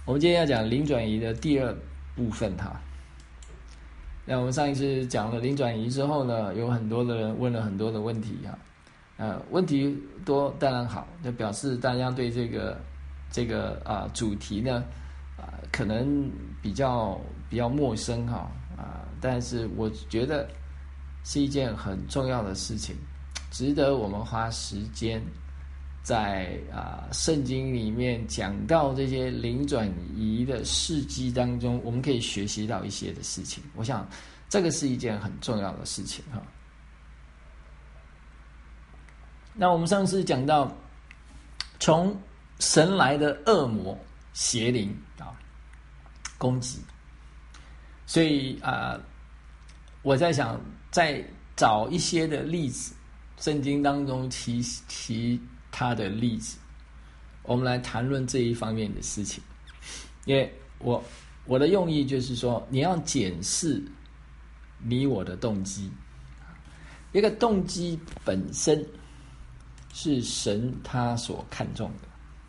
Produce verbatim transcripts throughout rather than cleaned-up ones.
我们今天要讲零转移的第二部分哈。那我们上一次讲了零转移之后呢，有很多的人问了很多的问题哈。呃，问题多当然好，就表示大家对这个这个啊、呃、主题呢啊、呃、可能比较比较陌生哈啊、呃，但是我觉得是一件很重要的事情，值得我们花时间在啊、呃、圣经里面讲到这些零转移的事迹当中，我们可以学习到一些的事情。我想这个是一件很重要的事情哈。那我们上次讲到，从神来的恶魔邪灵啊攻击，所以啊、呃，我在想再找一些的例子，圣经当中提提他的例子，我们来谈论这一方面的事情。因为我我的用意就是说，你要检视你我的动机，一个动机本身是神他所看重的，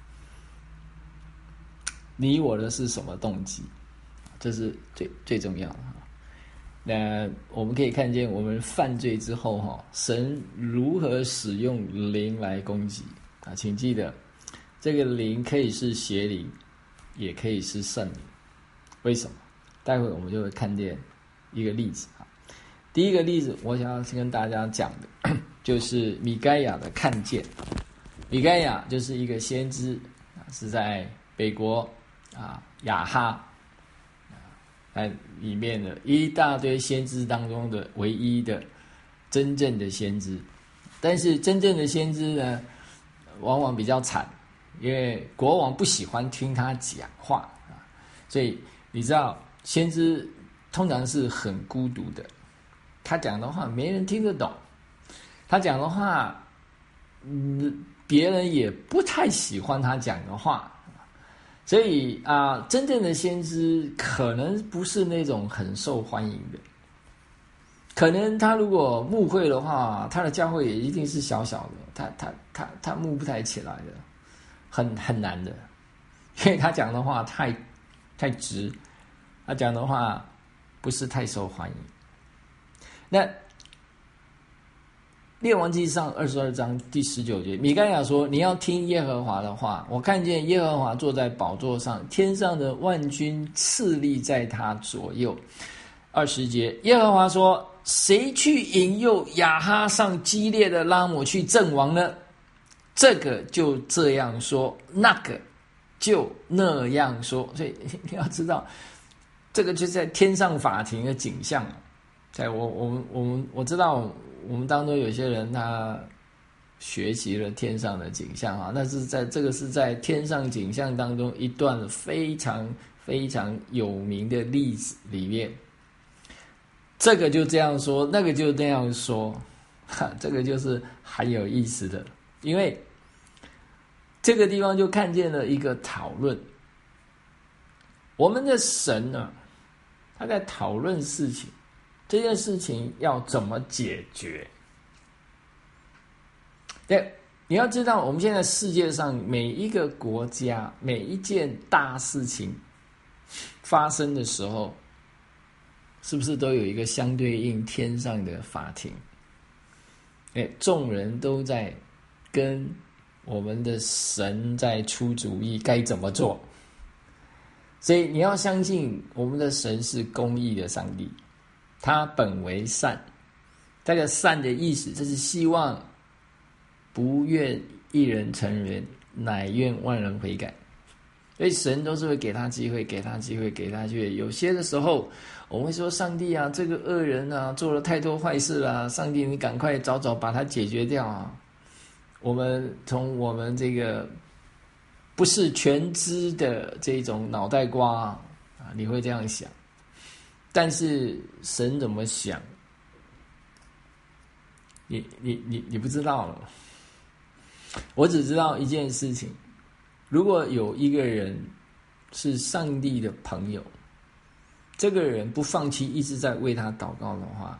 你我的是什么动机，这是最最重要的。那我们可以看见，我们犯罪之后哈，神如何使用灵来攻击啊？请记得，这个灵可以是邪灵，也可以是圣灵。为什么？待会我们就会看见一个例子啊。第一个例子，我想要跟大家讲的，就是米该亚的看见。米该亚就是一个先知，是在北国啊亚哈在里面的一大堆先知当中的唯一的真正的先知。但是真正的先知呢，往往比较惨，因为国王不喜欢听他讲话啊，所以你知道，先知通常是很孤独的，他讲的话没人听得懂，他讲的话，嗯，别人也不太喜欢他讲的话。所以啊、呃，真正的先知可能不是那种很受欢迎的，可能他如果牧会的话，他的教会也一定是小小的，他他他他牧不太起来的，很很难的，因为他讲的话太太直，他讲的话不是太受欢迎。那列王记上二十二章第十九节，米该亚说：“你要听耶和华的话。我看见耶和华坐在宝座上，天上的万军侍立在他左右。”二十节，耶和华说：“谁去引诱亚哈上激烈的拉姆去阵亡呢？这个就这样说，那个就那样说。”所以你要知道，这个就是在天上法庭的景象。在我我们我们我知道。我们当中有些人他学习了天上的景象啊，那是在这个是在天上景象当中一段非常非常有名的例子里面，这个就这样说，那个就那样说，哈，这个就是很有意思的，因为这个地方就看见了一个讨论，我们的神呢，他在讨论事情。这件事情要怎么解决？对，你要知道，我们现在世界上每一个国家，每一件大事情发生的时候，是不是都有一个相对应天上的法庭？哎，众人都在跟我们的神在出主意该怎么做。所以你要相信，我们的神是公义的上帝。他本为善，这个善的意思，这是希望不愿一人成仁，乃愿万人悔改。所以神都是会给他机会，给他机会，给他机会。有些的时候，我们会说：“上帝啊，这个恶人啊，做了太多坏事了，上帝你赶快早早把他解决掉啊！”我们从我们这个不是全知的这种脑袋瓜啊，你会这样想。但是神怎么想，你你你你不知道了。我只知道一件事情：如果有一个人是上帝的朋友，这个人不放弃一直在为他祷告的话，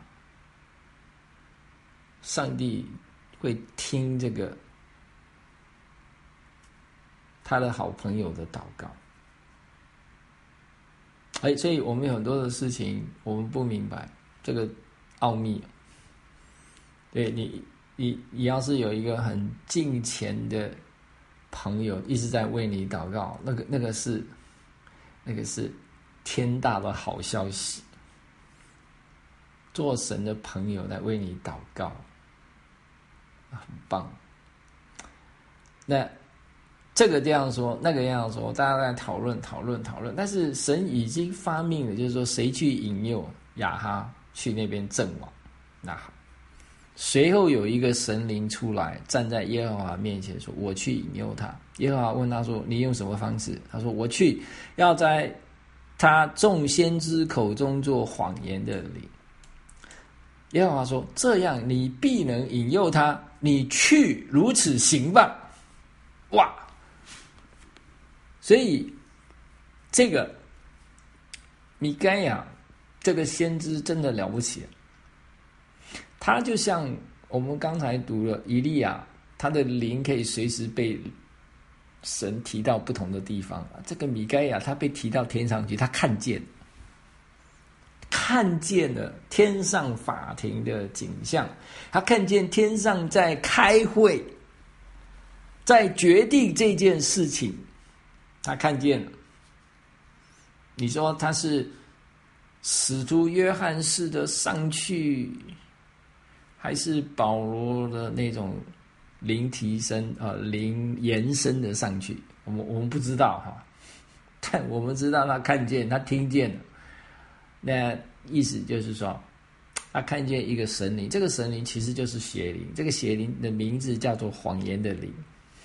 上帝会听这个他的好朋友的祷告。 哎，所以我们有很多的事情我们不明白这个奥秘。对你，你你要是有一个很敬虔的朋友一直在为你祷告，那个那个是那个是天大的好消息。做神的朋友来为你祷告，很棒。那这个这样说，那个这样说，大家在讨论讨论讨论，但是神已经发命了，就是说谁去引诱亚哈去那边阵亡。那好，随后有一个神灵出来，站在耶和华面前说：“我去引诱他。”耶和华问他说：“你用什么方式？”他说：“我去，要在他众先知口中做谎言的灵。”耶和华说：“这样你必能引诱他，你去如此行吧。”哇！所以这个米该亚这个先知真的了不起，他就像我们刚才读了以利亚，他的灵可以随时被神提到不同的地方。这个米该亚他被提到天上去，他看见看见了天上法庭的景象，他看见天上在开会，在决定这件事情，他看见了。你说他是使徒约翰式的上去，还是保罗的那种灵提升啊、呃、灵延伸的上去？我们我们不知道哈，但我们知道他看见，他听见了。那意思就是说，他看见一个神灵，这个神灵其实就是邪灵，这个邪灵的名字叫做谎言的灵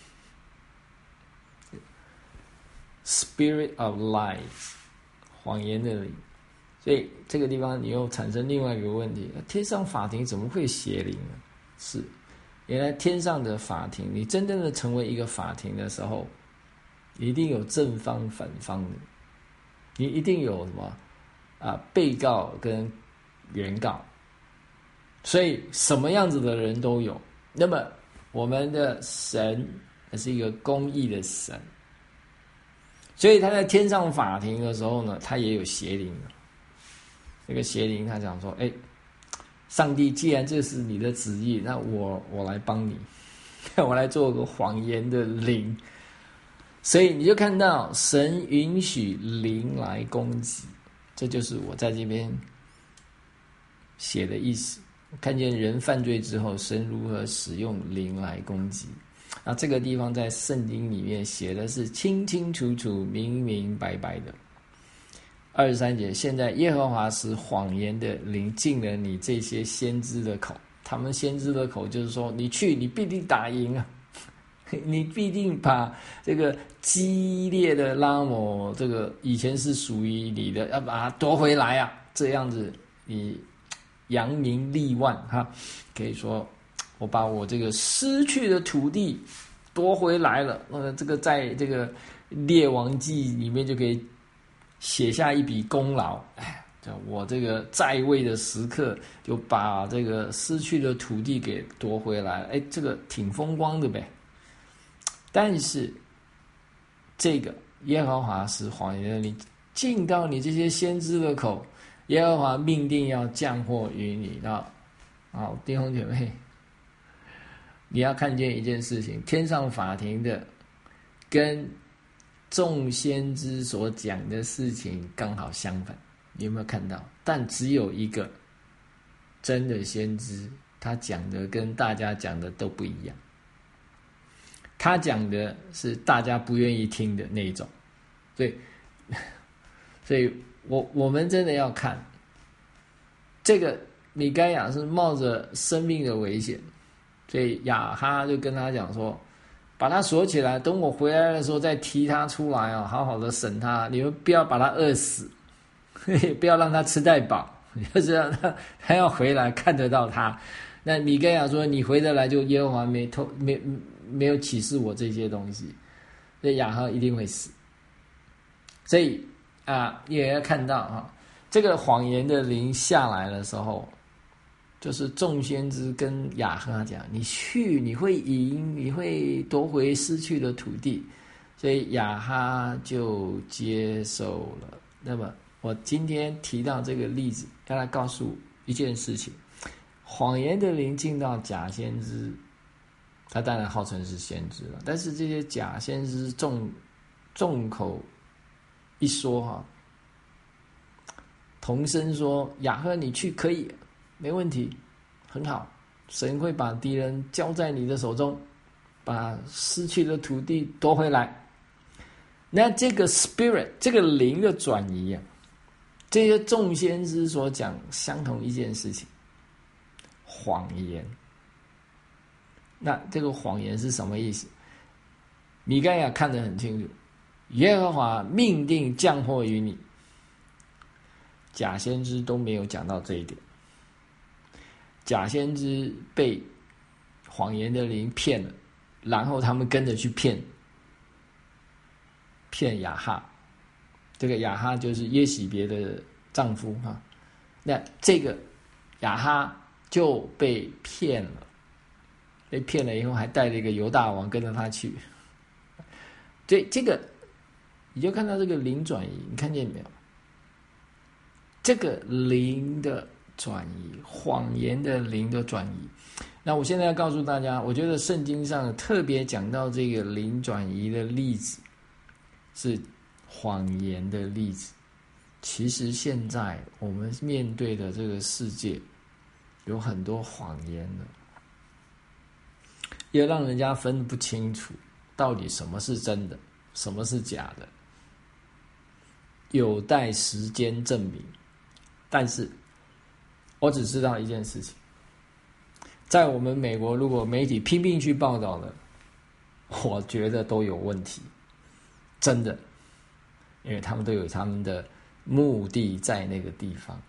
，Spirit of Lies， 谎言的灵。所以这个地方你又产生另外一个问题：天上法庭怎么会邪灵呢？是，原来天上的法庭，你真正的成为一个法庭的时候，一定有正方反方的，你一定有什么啊？被告跟原告，所以什么样子的人都有。那么我们的神是一个公义的神，所以他在天上法庭的时候呢，他也有邪灵。这个邪灵他讲说：“哎，上帝，既然这是你的旨意，那我我来帮你，我来做个谎言的灵。”所以你就看到神允许灵来攻击，这就是我在这边写的意思。看见人犯罪之后，神如何使用灵来攻击。那这个地方在圣经里面写的是清清楚楚、明明白白的。二十三节，现在耶和华使谎言的灵进了你这些先知的口，他们先知的口就是说，你去，你必定打赢啊，你必定把这个激烈的拉摩，这个以前是属于你的，要把它夺回来啊！这样子，你扬名立万哈，可以说我把我这个失去的土地夺回来了。那么这个在这个列王记里面就可以写下一笔功劳，哎，我这个在位的时刻就把这个失去的土地给夺回来了，哎，这个挺风光的呗。但是这个耶和华使谎言的灵进到你这些先知的口，耶和华命定要降祸于你。那好，弟兄姐妹，你要看见一件事情，天上法庭的跟众先知所讲的事情刚好相反，你有没有看到？但只有一个真的先知，他讲的跟大家讲的都不一样。他讲的是大家不愿意听的那一种，所以，所以我我们真的要看这个米该亚是冒着生命的危险，所以亚哈就跟他讲说，把他锁起来，等我回来的时候再提他出来啊，好好的审他，你们不要把他饿死，不要让他吃太饱，就是让他他要回来看得到他。那米该亚说，你回得来就耶和华没透没没有启示我这些东西，所以亚哈一定会死。所以啊，也要看到啊，这个谎言的灵下来的时候，就是众先知跟亚哈讲，你去，你会赢，你会夺回失去的土地。所以亚哈就接受了。那么我今天提到这个例子，要来告诉一件事情：谎言的灵进到假先知，他当然号称是先知了，但是这些假先知众众口一说哈，同声说雅各你去可以，没问题，很好，神会把敌人交在你的手中，把失去的土地夺回来。那这个 spirit 这个灵的转移啊，这些众先知所讲相同一件事情，谎言。那这个谎言是什么意思？米该亚看得很清楚，耶和华命定降祸于你，假先知都没有讲到这一点。假先知被谎言的灵骗了，然后他们跟着去骗骗亚哈，这个亚哈就是耶洗别的丈夫哈。那这个亚哈就被骗了，被骗了以后还带了一个犹大王跟着他去。这这个你就看到这个灵转移，你看见没有？这个灵的转移，谎言的灵的转移。那我现在要告诉大家，我觉得圣经上特别讲到这个灵转移的例子，是谎言的例子。其实现在我们面对的这个世界，有很多谎言的，也让人家分不清楚到底什么是真的，什么是假的，有待时间证明。但是我只知道一件事情，在我们美国，如果媒体拼命去报道的，我觉得都有问题，真的，因为他们都有他们的目的在那个地方。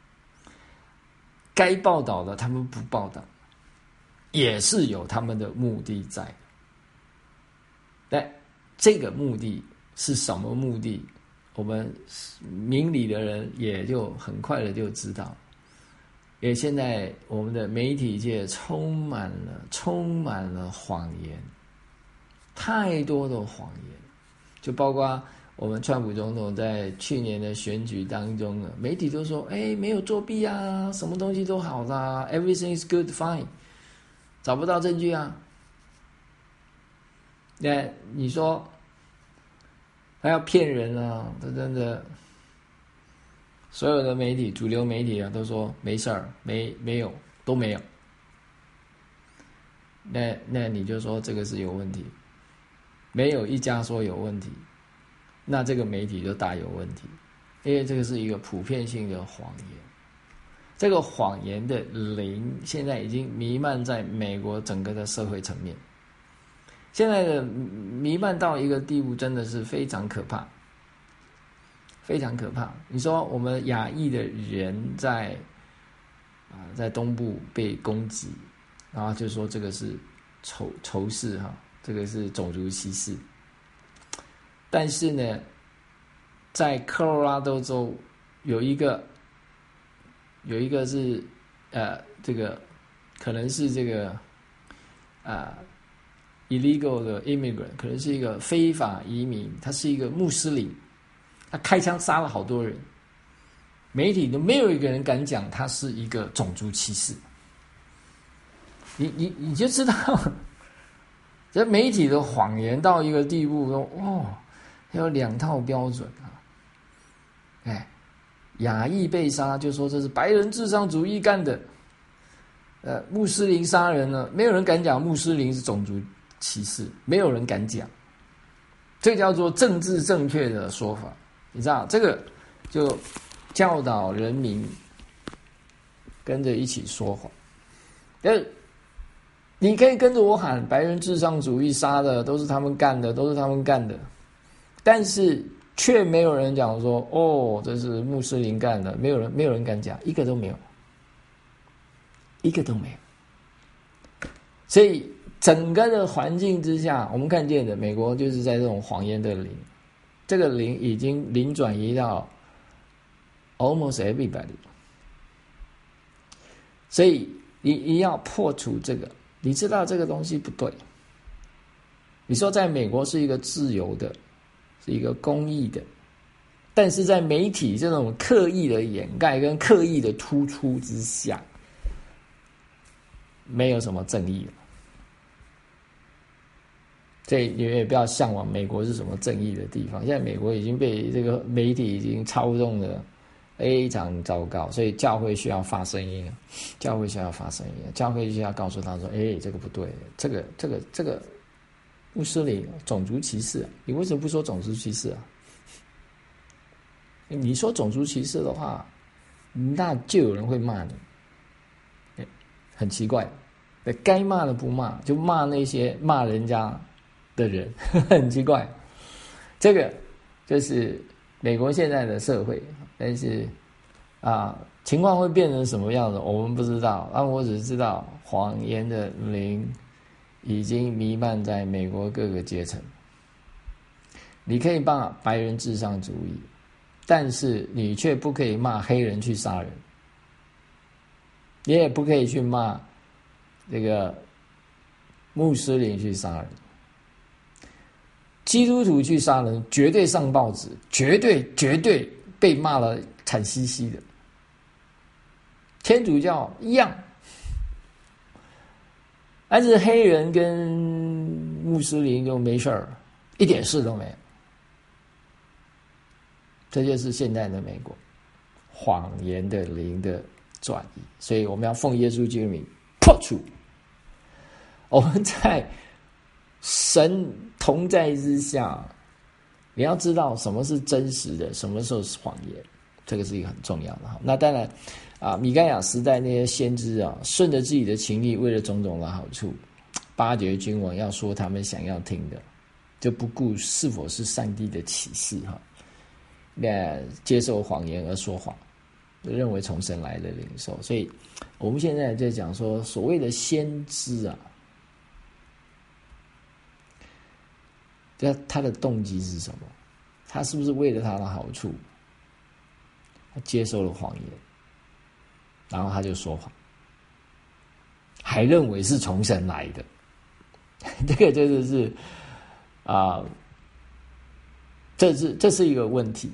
该报道的他们不报道，也是有他们的目的在的。但这个目的是什么目的？我们明理的人也就很快的就知道，因为现在我们的媒体界充满了充满了谎言，太多的谎言，就包括我们川普总统在去年的选举当中呢，媒体都说，哎，没有作弊啊，什么东西都好啦 ，everything is good fine， 找不到证据啊。那你说他要骗人啊，他真的，所有的媒体，主流媒体啊，都说没事儿，没没有，都没有。那那你就说这个是有问题，没有一家说有问题，那这个媒体就大有问题，因为这个是一个普遍性的谎言。这个谎言的灵现在已经弥漫在美国整个的社会层面。现在的弥漫到一个地步，真的是非常可怕，非常可怕。你说我们亚裔的人在啊在东部被攻击，然后就说这个是仇仇视哈，这个是种族歧视。但是呢，在科罗拉多州有一个有一个是呃这个可能是这个啊。呃illegal 的 immigrant 可能是一个非法移民，他是一个穆斯林，他开枪杀了好多人，媒体都没有一个人敢讲他是一个种族歧视。你你你就知道，这媒体的谎言到一个地步，说哦，有两套标准啊。哎，亚裔被杀就说这是白人至上主义干的，呃，穆斯林杀人呢，没有人敢讲穆斯林是种族歧视，没有人敢讲，这叫做政治正确的说法。你知道这个就教导人民跟着一起说谎。但你可以跟着我喊白人至上主义，杀的都是他们干的，都是他们干的，但是却没有人讲说哦，这是穆斯林干的，没有人没有人敢讲，一个都没有，一个都没有。所以整个的环境之下，我们看见的美国就是在这种谎言的灵，这个灵已经灵转移到 almost everybody。所以你你要破除这个，你知道这个东西不对。你说在美国是一个自由的，是一个公益的， 但是在媒体这种刻意的掩盖跟刻意的突出之下，没有什么正义了。所以你也不要向往美国是什么正义的地方，现在美国已经被这个媒体已经操纵的非常糟糕，所以教会需要发声音啊，教会需要发声音啊，教会需要告诉他说：“哎，这个不对，这个这个这个穆斯林种族歧视啊，你为什么不说种族歧视啊？你说种族歧视的话，那就有人会骂你，很奇怪，该骂的不骂，就骂那些骂人家的人，很奇怪。这个就是美国现在的社会，但是啊，情况会变成什么样子，我们不知道。啊，我只知道谎言的灵已经弥漫在美国各个阶层。你可以骂白人至上主义，但是你却不可以骂黑人去杀人，你也不可以去骂这个穆斯林去杀人。基督徒去杀人，绝对上报纸，绝对绝对被骂了惨兮兮的。天主教一样，但是黑人跟穆斯林就没事儿，一点事都没有。这就是现在的美国，谎言的灵的转移。所以我们要奉耶稣基督名破除。我们在神同在之下，你要知道什么是真实的，什么时候是谎言，这个是一个很重要的。那当然啊，米该亚时代那些先知啊，顺着自己的情意，为了种种的好处，巴结君王，要说他们想要听的，就不顾是否是上帝的启示哈。那接受谎言而说谎，认为从神来的领受。所以我们现在在讲说，所谓的先知啊，他的动机是什么？他是不是为了他的好处，他接受了谎言，然后他就说谎，还认为是从神来的？这个就是啊、呃，这是这是一个问题。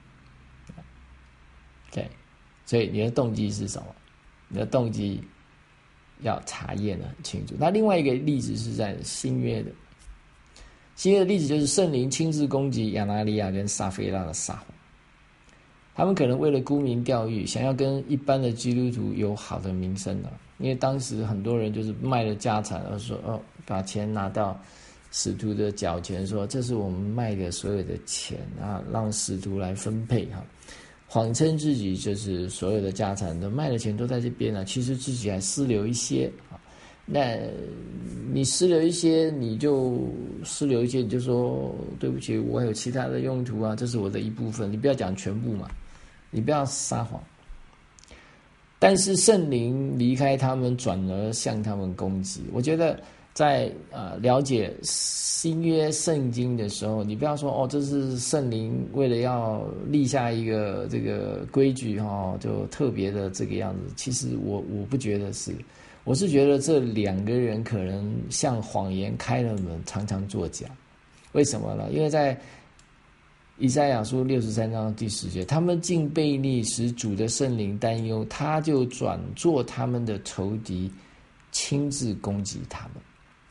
对，所以你的动机是什么？你的动机要查验得很清楚。那另外一个例子是在新约的。新约的例子就是圣灵亲自攻击亚拿尼亚跟撒非拉的撒谎，他们可能为了沽名钓誉，想要跟一般的基督徒有好的名声啊。因为当时很多人就是卖了家产，而说哦，把钱拿到使徒的脚前，说这是我们卖的所有的钱啊，让使徒来分配哈。谎称自己就是所有的家产都卖的钱都在这边了，其实自己还私留一些啊。那你私留一些，你就私留一些，你就说对不起，我还有其他的用途啊，这是我的一部分，你不要讲全部嘛，你不要撒谎。但是圣灵离开他们，转而向他们攻击。我觉得在呃了解新约圣经的时候，你不要说哦，这是圣灵为了要立下一个这个规矩哈、哦，就特别的这个样子。其实我我不觉得是，我是觉得这两个人可能向谎言开了门，常常作假。为什么呢？因为在以赛亚书六十三章第十节，他们竟悖逆，使主的圣灵担忧，他就转作他们的仇敌，亲自攻击他们。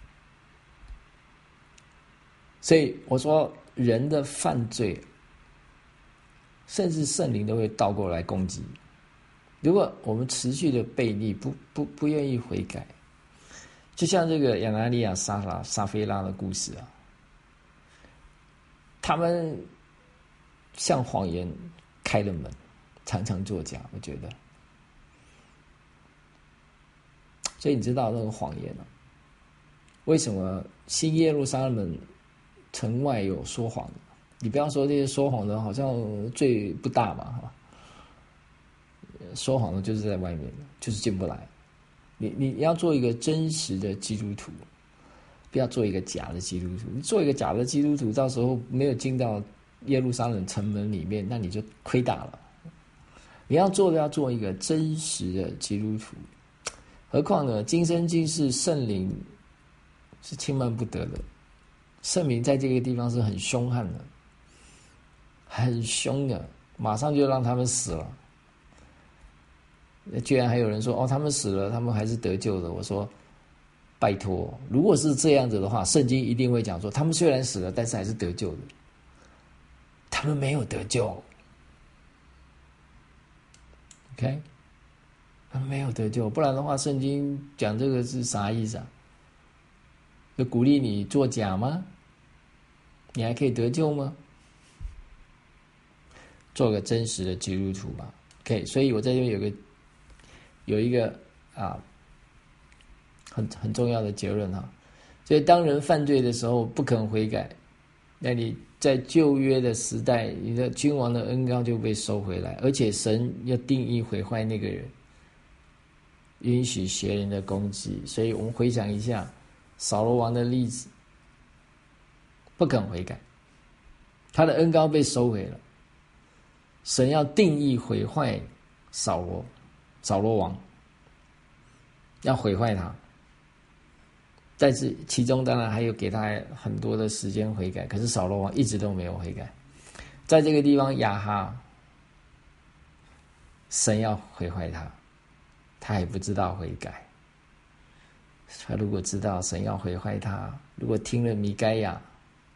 所以我说，人的犯罪，甚至圣灵都会倒过来攻击。如果我们持续的悖逆，不不不愿意悔改，就像这个亚拿尼亚撒拉撒非拉的故事啊，他们向谎言开了门，常常作假。我觉得，所以你知道那个谎言啊，为什么新耶路撒冷城外有说谎的？你不要说这些说谎的，好像罪不大嘛，哈。说谎的就是在外面，就是进不来。你你要做一个真实的基督徒，不要做一个假的基督徒。你做一个假的基督徒，到时候没有进到耶路撒冷城门里面，那你就亏大了。你要做的要做一个真实的基督徒。何况呢，今生今世圣灵是轻慢不得的，圣灵在这个地方是很凶悍的， 很凶的，马上就让他们死了。居然还有人说哦，他们死了，他们还是得救的。我说拜托，如果是这样子的话，圣经一定会讲说，他们虽然死了，但是还是得救的。他们没有得救 ，OK， 他们没有得救，不然的话，圣经讲这个是啥意思啊？就鼓励你作假吗？你还可以得救吗？做个真实的基督徒吧。OK， 所以我在这边有个有一个啊很很重要的结论哈。所以当人犯罪的时候不肯悔改，那你在旧约的时代，你的君王的恩膏就被收回来，而且神要定义毁坏那个人，允许邪灵的攻击。所以我们回想一下扫罗王的例子，不肯悔改，他的恩膏被收回了，神要定义毁坏扫罗，扫罗王要毁坏他，但是其中当然还有给他很多的时间悔改，可是扫罗王一直都没有悔改。在这个地方亚哈，神要毁坏他，他也不知道悔改。他如果知道神要毁坏他，如果听了米该亚，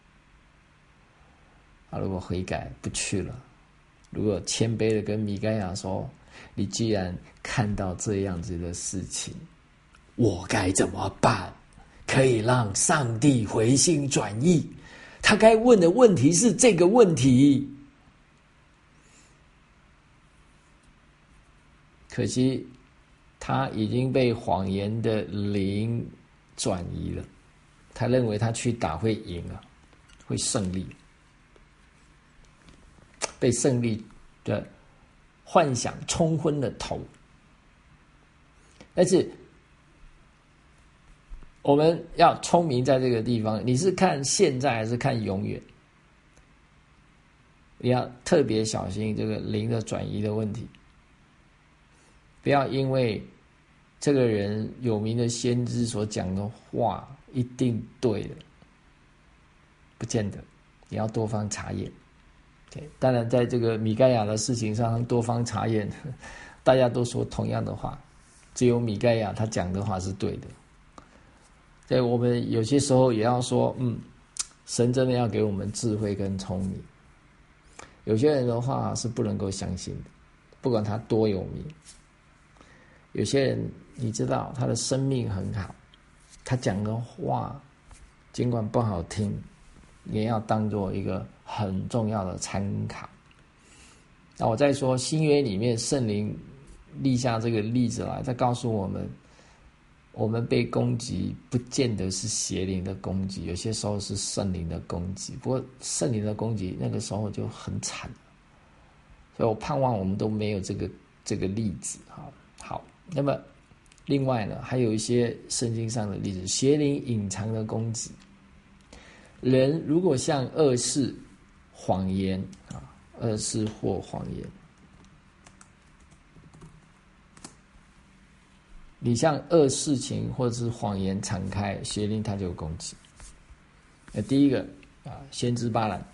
他如果悔改不去了，如果谦卑的跟米该亚说，你既然看到这样子的事情，我该怎么办？可以让上帝回心转意。他该问的问题是这个问题。可惜他已经被谎言的灵转移了，他认为他去打会赢了，会胜利，被胜利的幻想冲昏了头。但是我们要聪明，在这个地方，你是看现在还是看永远？你要特别小心这个灵的转移的问题，不要因为这个人有名的先知所讲的话一定对的，不见得，你要多方查验。Okay， 当然，在这个米该亚的事情上多方查验，大家都说同样的话，只有米该亚他讲的话是对的。所以我们有些时候也要说，嗯，神真的要给我们智慧跟聪明。有些人的话是不能够相信的，不管他多有名。有些人你知道他的生命很好，他讲的话尽管不好听，也要当做一个很重要的参考。那我再说新约里面圣灵立下这个例子来，再告诉我们，我们被攻击不见得是邪灵的攻击，有些时候是圣灵的攻击。不过圣灵的攻击那个时候就很惨，所以我盼望我们都没有这个这个例子。好，好，那么另外呢，还有一些圣经上的例子，邪灵隐藏的攻击。人如果向恶事、谎言啊，恶事或谎言，你向恶事情或者是谎言敞开，邪灵它就有攻击。那第一个啊，先知巴兰，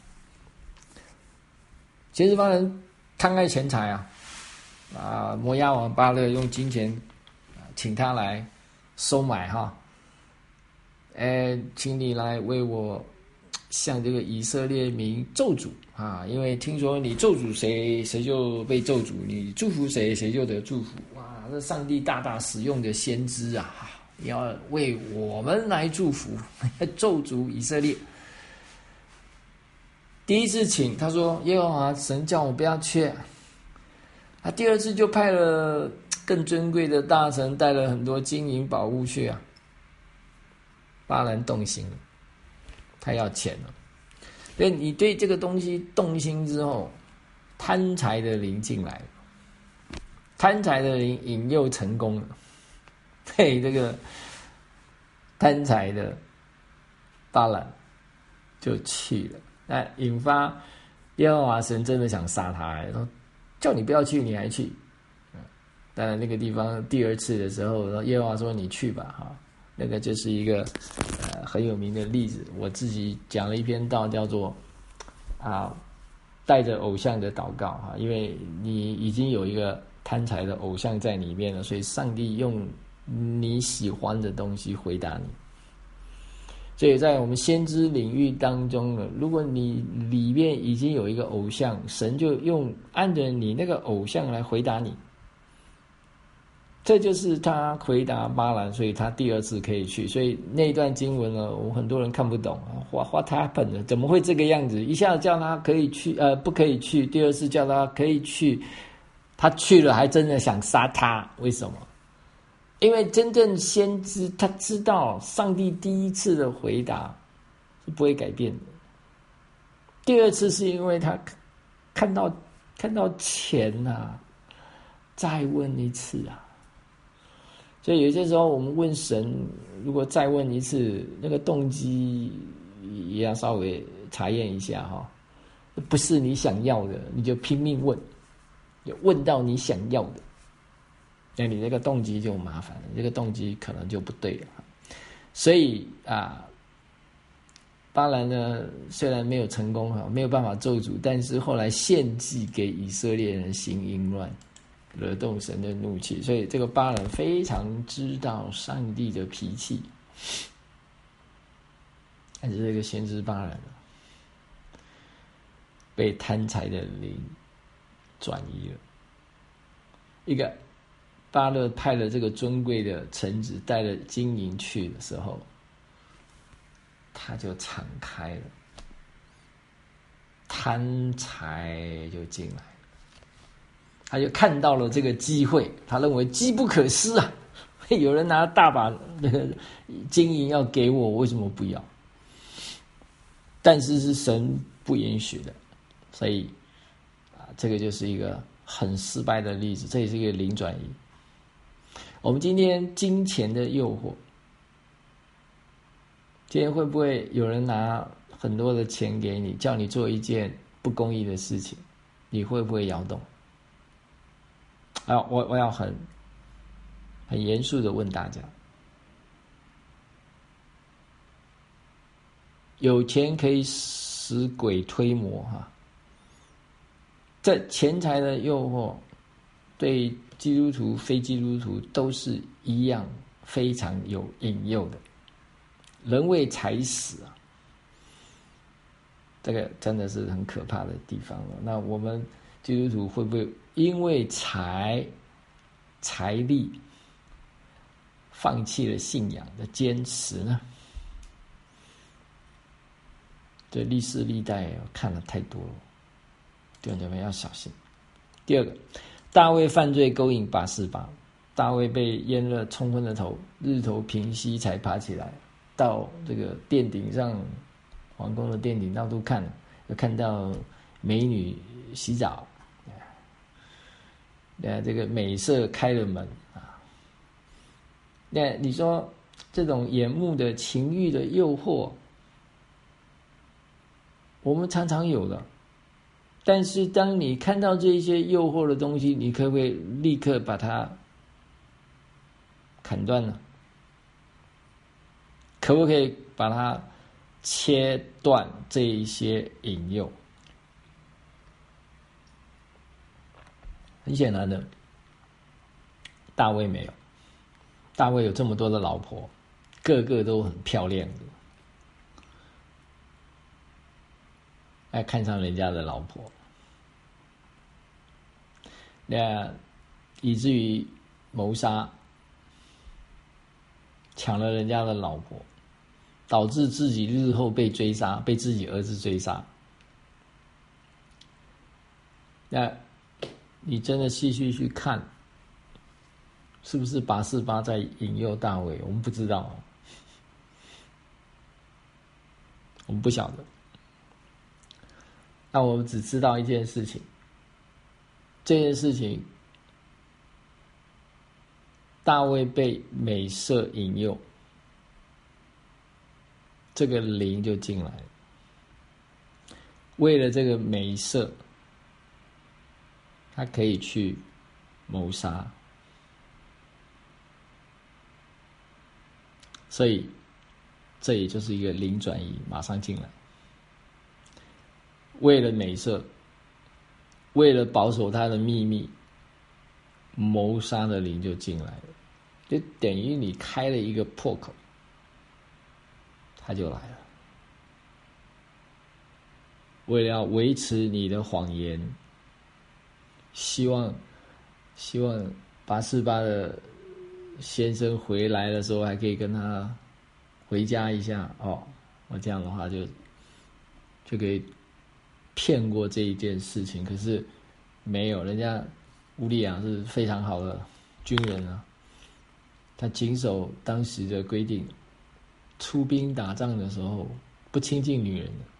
先知巴兰贪爱钱财啊，啊，摩押王巴勒用金钱啊请他来收买哈，哎，请你来为我向这个以色列民咒诅啊，因为听说你咒诅谁，谁就被咒诅；你祝福谁，谁就得祝福。哇，这上帝大大使用的先知啊，要为我们来祝福，咒诅以色列。第一次请，他说耶和华神叫我不要去。他第二次就派了更尊贵的大臣，带了很多金银宝物去啊。巴兰动心了，他要钱了。所以你对这个东西动心之后，贪财的灵进来了，贪财的灵引诱成功了，被这个贪财的巴兰就去了，那引发耶和华神真的想杀他，说叫你不要去，你还去。当然那个地方第二次的时候，耶和华说你去吧，哈。那个就是一个呃很有名的例子，我自己讲了一篇道，叫做啊带着偶像的祷告哈，因为你已经有一个贪财的偶像在里面了，所以上帝用你喜欢的东西回答你。所以在我们先知领域当中呢，如果你里面已经有一个偶像，神就用按着你那个偶像来回答你。这就是他回答巴兰，所以他第二次可以去。所以那一段经文呢，我们很多人看不懂啊 ，what what happened？ 怎么会这个样子？一下子叫他可以去，呃，不可以去；第二次叫他可以去，他去了还真的想杀他，为什么？因为真正先知他知道上帝第一次的回答是不会改变的，第二次是因为他看到看到钱啊，再问一次啊。所以有些时候我们问神，如果再问一次，那个动机也要稍微查验一下哈，不是你想要的，你就拼命问，就问到你想要的，那你这个动机就麻烦了，这个动机可能就不对了。所以啊，巴兰呢虽然没有成功哈，没有办法咒诅，但是后来献祭给以色列人行淫乱，惹动神的怒气，所以这个巴兰非常知道上帝的脾气。但是这个先知巴兰被贪财的灵转移了。一个巴勒派了这个尊贵的臣子带了金银去的时候，他就敞开了，贪财就进来了。他就看到了这个机会，他认为机不可失啊！有人拿大把那个金银要给我，为什么不要？但是是神不允许的，所以啊，这个就是一个很失败的例子，这也是一个零转移。我们今天金钱的诱惑，今天会不会有人拿很多的钱给你，叫你做一件不公义的事情，你会不会摇动？啊，我我要很很严肃的问大家，有钱可以使鬼推磨哈，这钱财的诱惑对基督徒、非基督徒都是一样非常有引诱的，人为财死啊，这个真的是很可怕的地方了。那我们基督徒会不会因为财财力放弃了信仰的坚持呢？对历史历代看了太多了，弟兄姐妹要小心。第二个，大卫犯罪勾引拔示巴，大卫被烟热冲昏了头，日头平息才爬起来，到这个殿顶上，皇宫的殿顶到处看，又看到美女洗澡，呃，这个美色开了门啊。那你说这种眼目的情欲的诱惑，我们常常有的，但是当你看到这些诱惑的东西，你可不可以立刻把它砍断呢？可不可以把它切断这一些引诱？很显然的，大卫没有。大卫有这么多的老婆，个个都很漂亮的，爱看上人家的老婆，那以至于谋杀，抢了人家的老婆，导致自己日后被追杀，被自己儿子追杀。那你真的细细去看，是不是拔示巴在引诱大卫？我们不知道，我们不晓得。那我们只知道一件事情，这件事情，大卫被美色引诱，这个灵就进来了。为了这个美色，他可以去谋杀。所以这也就是一个灵转移，马上进来。为了美色， 为了保守他的秘密，谋杀的灵就进来了，就等于你开了一个破口，他就来了。为了要维持你的谎言，希望希望八四八的先生回来的时候还可以跟他回家一下哦，我这样的话就就可以骗过这一件事情。可是没有，人家乌利亚是非常好的军人啊，他谨守当时的规定，出兵打仗的时候不亲近女人的，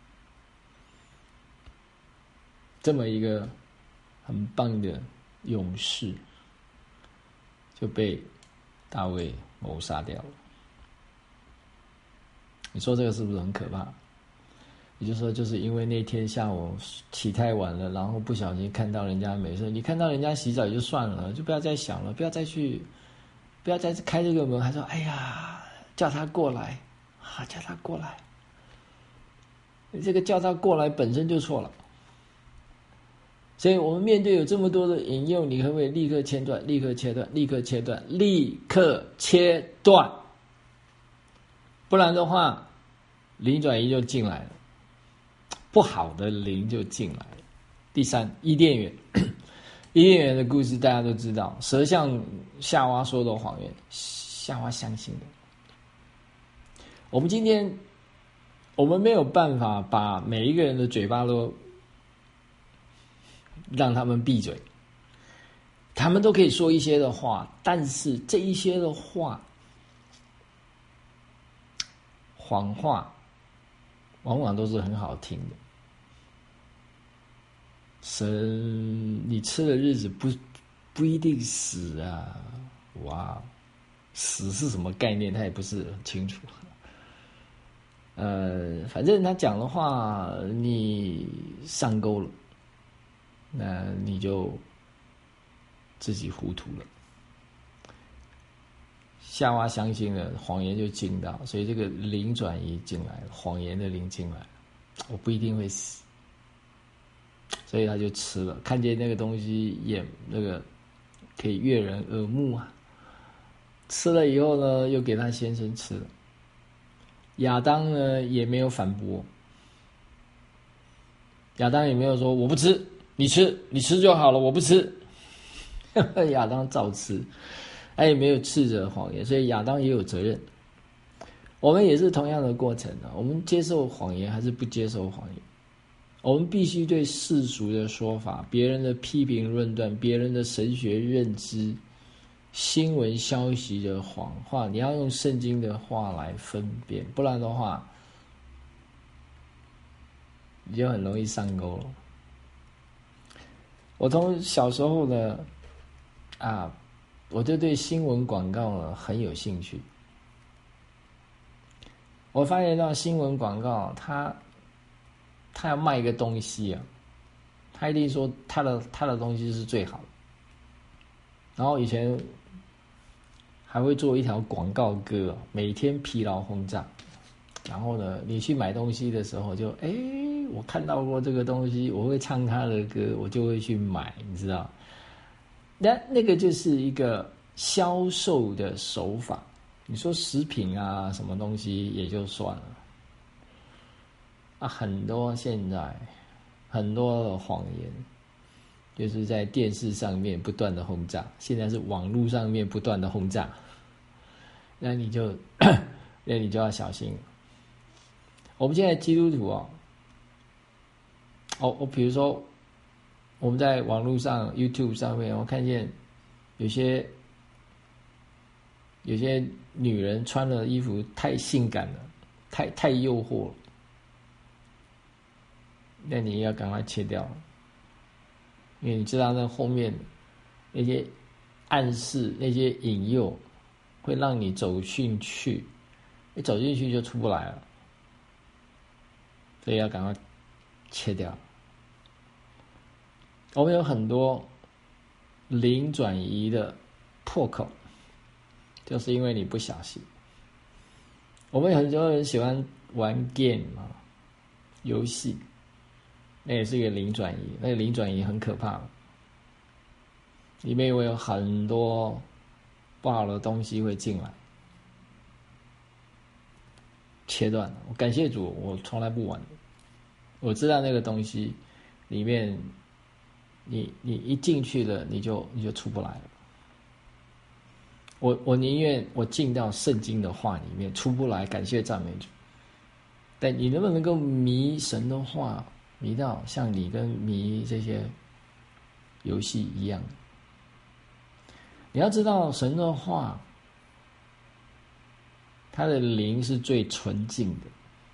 这么一个很棒的勇士就被大卫谋杀掉了。你说这个是不是很可怕？也就是说，就是因为那天下午起太晚了，然后不小心看到人家没事，你看到人家洗澡也就算了，就不要再想了，不要再去，不要再开这个门，还说哎呀，叫他过来啊，叫他过来。你这个叫他过来本身就错了。所以我们面对有这么多的引诱，你可不可以立刻切断？立刻切断，立刻切断，立刻切断。不然的话，灵转移就进来了，不好的灵就进来了。第三，伊甸园，伊甸园的故事大家都知道，蛇向夏娃说的谎言，夏娃相信了。我们今天，我们没有办法把每一个人的嘴巴都让他们闭嘴，他们都可以说一些的话，但是这一些的话，谎话往往都是很好听的。神，你吃的日子不不一定死啊！哇，死是什么概念？他也不是很清楚。呃，反正他讲的话，你上钩了，那你就自己糊涂了。夏娃相信了，谎言就进到，所以这个灵转移进来了，谎言的灵进来了，我不一定会死，所以他就吃了，看见那个东西也那个可以悦人耳目啊，吃了以后呢，又给他先生吃了。亚当呢也没有反驳，亚当也没有说我不吃，你吃，你吃就好了，我不吃。亚当照吃，他也没有斥责谎言，所以亚当也有责任。我们也是同样的过程啊，我们接受谎言还是不接受谎言？我们必须对世俗的说法、别人的批评论断、别人的神学认知、新闻消息的谎话，你要用圣经的话来分辨，不然的话，你就很容易上钩了。我从小时候呢，啊，我就对新闻广告呢很有兴趣。我发现到新闻广告，它他要卖一个东西啊，他一定说他的他的东西是最好的。然后以前还会做一条广告歌，每天疲劳轰炸。然后呢，你去买东西的时候就，哎，我看到过这个东西，我会唱他的歌，我就会去买，你知道？那那个就是一个销售的手法。你说食品啊，什么东西也就算了。啊，很多现在很多的谎言，就是在电视上面不断的轰炸，现在是网络上面不断的轰炸，那你就那你就要小心。我们现在基督徒哦，哦，我比如说我们在网络上 YouTube 上面，我看见有些有些女人穿的衣服太性感了，太太诱惑了，那你要赶快切掉，因为你知道那后面那些暗示、那些引诱，会让你走进去，你走进去就出不来了，所以要赶快切掉。我们有很多灵转移的破口，就是因为你不小心。我们有很多人喜欢玩 game 嘛，游戏。 那也是一个灵转移，那个灵转移很可怕，里面会有很多不好的东西会进来，切断了。我感谢主，我从来不玩，我知道那个东西里面，你你一进去了，你就你就出不来了。我我宁愿我进到圣经的话里面，出不来，感谢赞美主。但你能不能够迷神的话，迷到像你跟迷这些游戏一样？你要知道，神的话，它的灵是最纯净的，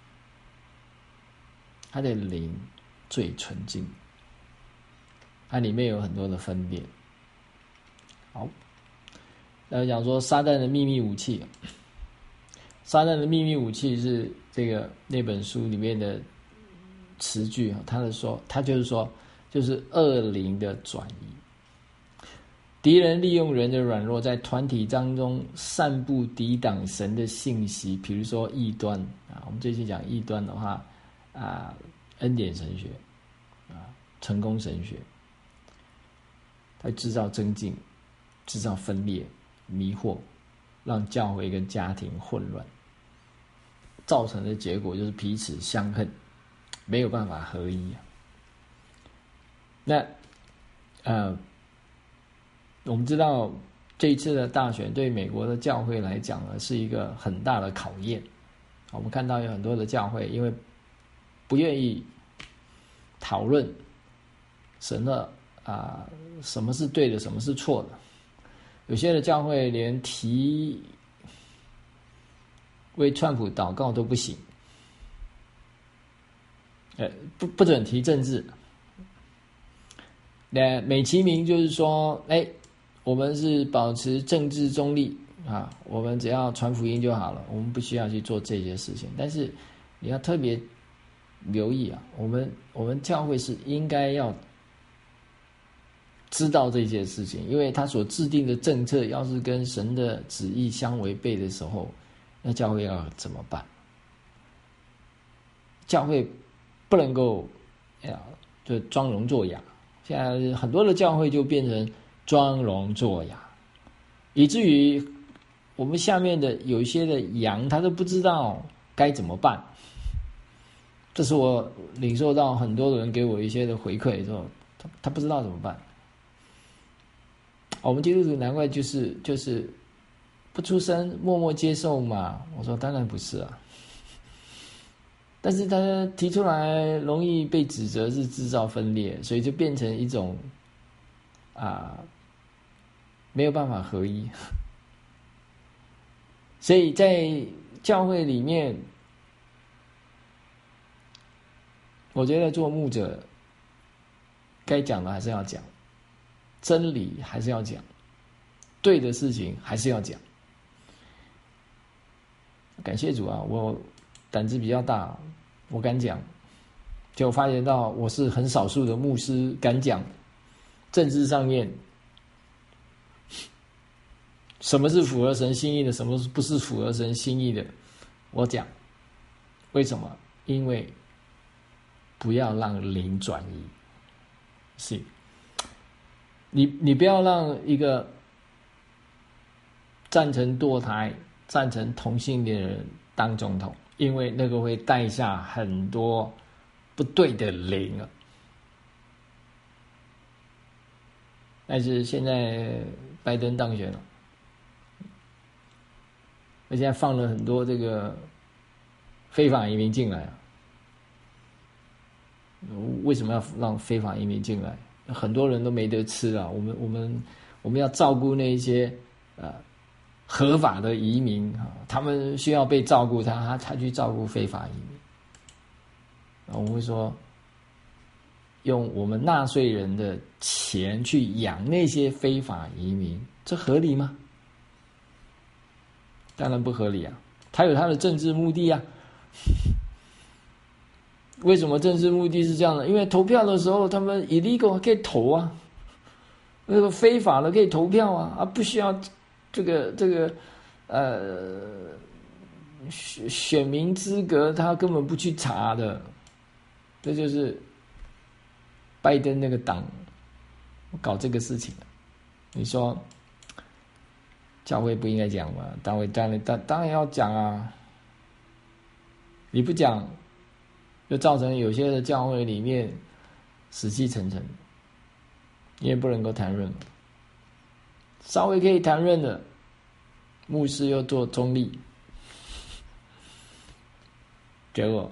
它的灵最纯净，它里面有很多的分辨。好。那讲说撒旦的秘密武器，撒旦的秘密武器是这个那本书里面的词句，他的说，他就是说，就是恶灵的转移。敌人利用人的软弱，在团体当中散布抵挡神的信息，比如说异端啊。我们最近讲异端的话啊，恩典神学啊，成功神学，它制造争竞，制造分裂。迷惑，让教会跟家庭混乱，造成的结果就是彼此相恨，没有办法合一。那呃，我们知道这一次的大选对美国的教会来讲呢，是一个很大的考验。我们看到有很多的教会因为不愿意讨论神的啊、呃、什么是对的，什么是错的。有些的教会连提为川普祷告都不行，呃，不不准提政治。那美其名就是说，哎，我们是保持政治中立啊，我们只要传福音就好了，我们不需要去做这些事情。但是你要特别留意啊，我们我们教会是应该要知道这些事情，因为他所制定的政策要是跟神的旨意相违背的时候，那教会要怎么办？教会不能够呀，就装聋作哑。现在很多的教会就变成装聋作哑，以至于我们下面的有一些的羊，他都不知道该怎么办。这是我领受到很多人给我一些的回馈，说他他不知道怎么办。我们基督徒难怪就是就是不出声，默默接受嘛。我说当然不是啊，但是他提出来容易被指责是制造分裂，所以就变成一种啊没有办法合一。所以在教会里面，我觉得做牧者该讲的还是要讲。真理还是要讲，对的事情还是要讲。感谢主啊，我胆子比较大，我敢讲。结果发现到我是很少数的牧师敢讲政治上面什么是符合神心意的，什么不是符合神心意的，我讲。为什么？因为不要让灵转移。是。你你不要让一个赞成堕胎、赞成同性恋的人当总统，因为那个会带下很多不对的灵啊。但是现在拜登当选了，而且放了很多这个非法移民进来啊。为什么要让非法移民进来？很多人都没得吃啊！我们我们我们要照顾那些呃合法的移民啊，他们需要被照顾，他他他去照顾非法移民。我们会说，用我们纳税人的钱去养那些非法移民，这合理吗？当然不合理啊！他有他的政治目的啊。为什么政治目的是这样的？因为投票的时候，他们 illegal 可以投啊，那个非法的可以投票啊，啊，不需要这个这个呃选选民资格，他根本不去查的，这就是拜登那个党搞这个事情，你说教会不应该讲吗？当然当然当当然要讲啊！你不讲，就造成有些的教会里面死气沉沉，你也不能够谈论。稍微可以谈论的，牧师又做中立，结果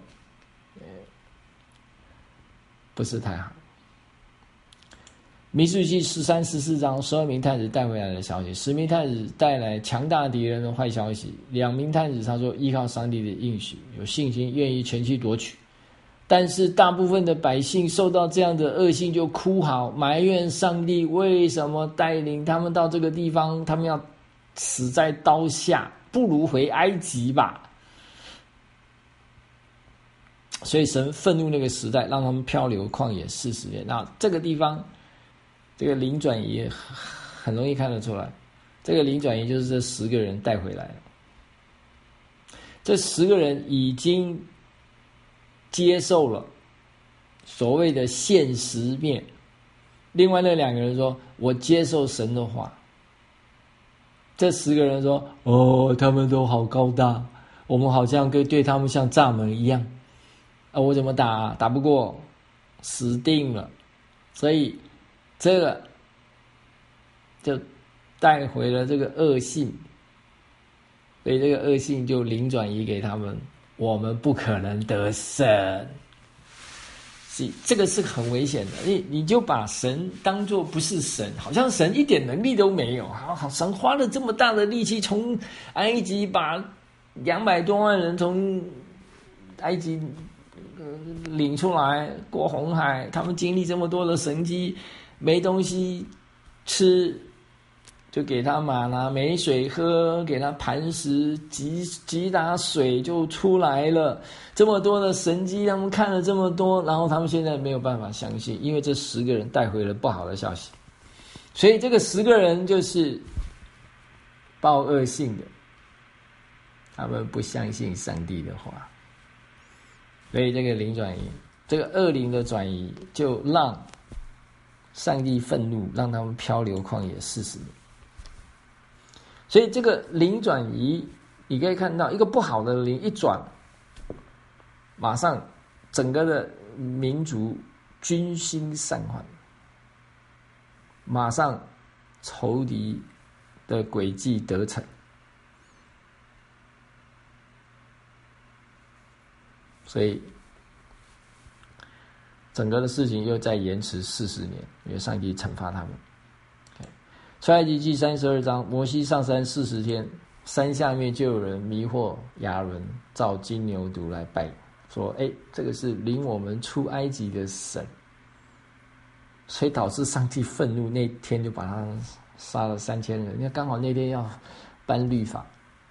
不是太好。民数记十三、十四章，十二名探子带回来的消息，十名探子带来强大敌人的坏消息。两名探子他说依靠上帝的应许，有信心，愿意前去夺取。但是大部分的百姓受到这样的恶性，就哭嚎埋怨上帝为什么带领他们到这个地方，他们要死在刀下，不如回埃及吧。所以神愤怒那个时代，让他们漂流旷野四十年。那这个地方这个灵转移很容易看得出来，这个灵转移就是这十个人带回来了。这十个人已经接受了所谓的现实面，另外那两个人说我接受神的话。这十个人说哦，他们都好高大，我们好像跟对他们像蚱蜢一样啊，我怎么打啊？打不过，死定了。所以这个就带回了这个恶性，所以这个恶性就灵转移给他们，我们不可能得胜。是这个是很危险的，你你就把神当作不是神，好像神一点能力都没有。好，神花了这么大的力气，从埃及把两百多万人从埃及领出来，过红海，他们经历这么多的神迹，没东西吃，就给他玛拿，没水喝，给他磐石，几几打水就出来了。这么多的神迹，他们看了这么多，然后他们现在没有办法相信，因为这十个人带回了不好的消息，所以这个十个人就是报恶性的，他们不相信上帝的话。所以这个灵转移，这个恶灵的转移，就让上帝愤怒，让他们漂流旷野四十年。所以这个灵转移，你可以看到一个不好的灵一转，马上整个的民族军心散涣，马上仇敌的诡计得逞。所以整个的事情又再延迟四十年，因为上帝惩罚他们。出埃及记三十二章，摩西上山四十天，山下面就有人迷惑亚伦，造金牛犊来拜，说：“哎，这个是领我们出埃及的神。”所以导致上帝愤怒，那天就把他杀了三千人。因为刚好那天要颁律法，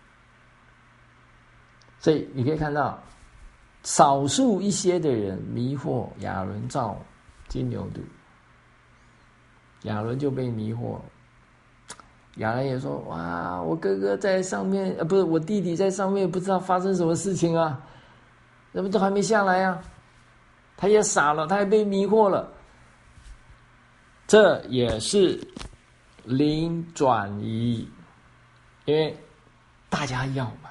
所以你可以看到，少数一些的人迷惑亚伦造金牛犊，亚伦就被迷惑了。亚伦也说：“哇，我哥哥在上面，呃，不是我弟弟在上面，不知道发生什么事情啊，怎么都还没下来啊？他也傻了，他也被迷惑了。”这也是灵转移，因为大家要嘛，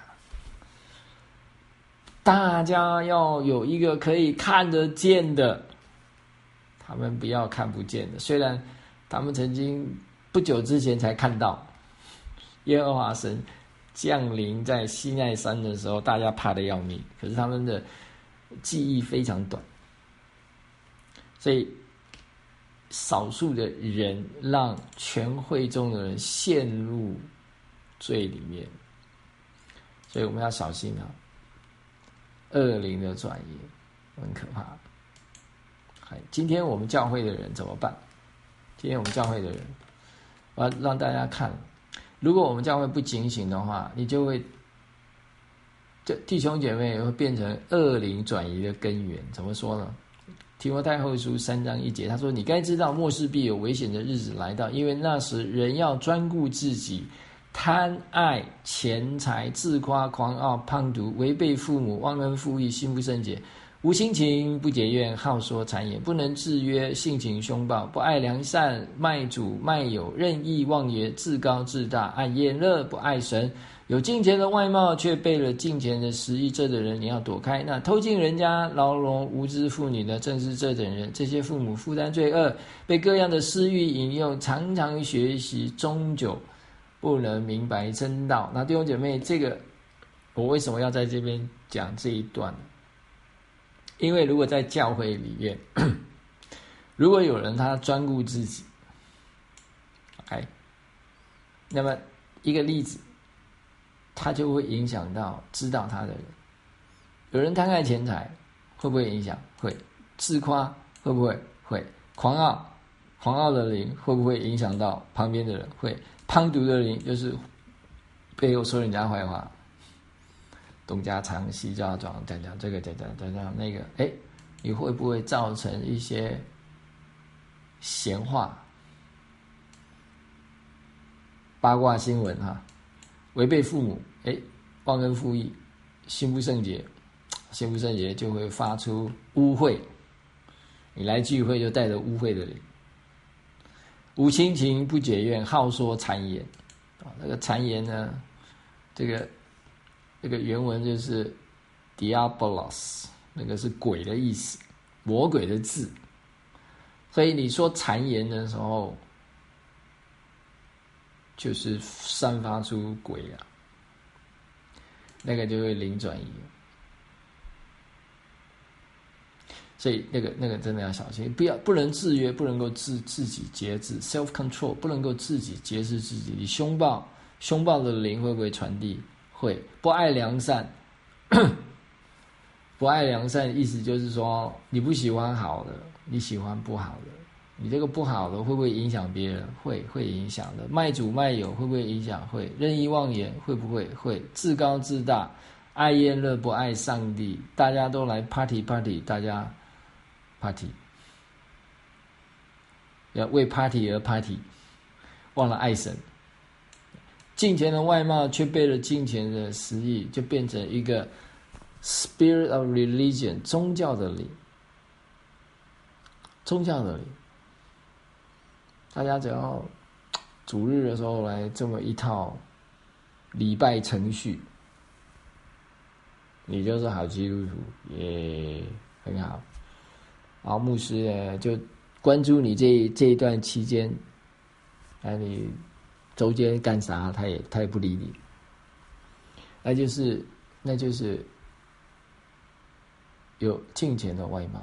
大家要有一个可以看得见的，他们不要看不见的。虽然他们曾经不久之前才看到耶和华神降临在西奈山的时候，大家怕得要命，可是他们的记忆非常短，所以少数的人让全会众的人陷入罪里面，所以我们要小心啊！恶灵的转移很可怕。今天我们教会的人怎么办？今天我们教会的人，我要让大家看，如果我们教会不警醒的话，你就会，这弟兄姐妹也会变成恶灵转移的根源。怎么说呢？提摩太后书三章一节，他说：“你该知道末世必有危险的日子来到，因为那时人要专顾自己，贪爱钱财，自夸狂傲，叛徒，违背父母，忘恩负义，心不圣洁， 无亲情，不结怨，好说谗言，不能制约，性情凶暴，不爱良善，卖主卖友，任意妄言，自高自大，爱厌乐，不爱神。有金钱的外貌，却背了金钱的实意，这等人你要躲开。那偷进人家牢笼无知妇女呢，正是这等人。这些父母负担罪恶，被各样的私欲引诱，常常学习，终究不能明白真道。那弟兄姐妹，这个我为什么要在这边讲这一段呢？因为如果在教会里面，如果有人他专顾自己，哎，那么一个例子，他就会影响到知道他的人。有人贪爱钱财，会不会影响？会。自夸会不会？会。狂傲，狂傲的灵会不会影响到旁边的人？会。贪毒的灵就是背后说人家坏话，东家长西家长，讲讲这个，讲讲讲讲那个，哎，你会不会造成一些闲话、八卦新闻哈？违背父母，哎，忘恩负义，心不圣洁，心不圣洁就会发出污秽。你来聚会就带着污秽的灵。无亲情，不结怨，好说谗言。啊，那个谗言呢，这个这个原文就是 diabolos， 那个是鬼的意思，魔鬼的字。所以你说谗言的时候，就是散发出鬼啊，那个就会灵转移。所以那个那个真的要小心，不要不能制约，不能够自自己节制 ，self control， 不能够自己节制自己。你凶暴，凶暴的灵会不会传递？会。不爱良善，不爱良善，意思就是说你不喜欢好的，你喜欢不好的。你这个不好的会不会影响别人？会，会影响的。卖主卖友会不会影响？会。任意妄言会不会？会。自高自大，爱厌乐，不爱上帝。大家都来 party party， 大家 party， 要为 party 而 party， 忘了爱神。金钱的外貌却背了金钱的实意，就变成一个 spirit of religion， 宗教的灵，宗教的灵。大家只要主日的时候来这么一套礼拜程序，你就是好基督徒，也很好。然后牧师呢就关注你这这一段期间，哎，你周间干啥，他也他也不理你，那就是那就是有金钱的外貌，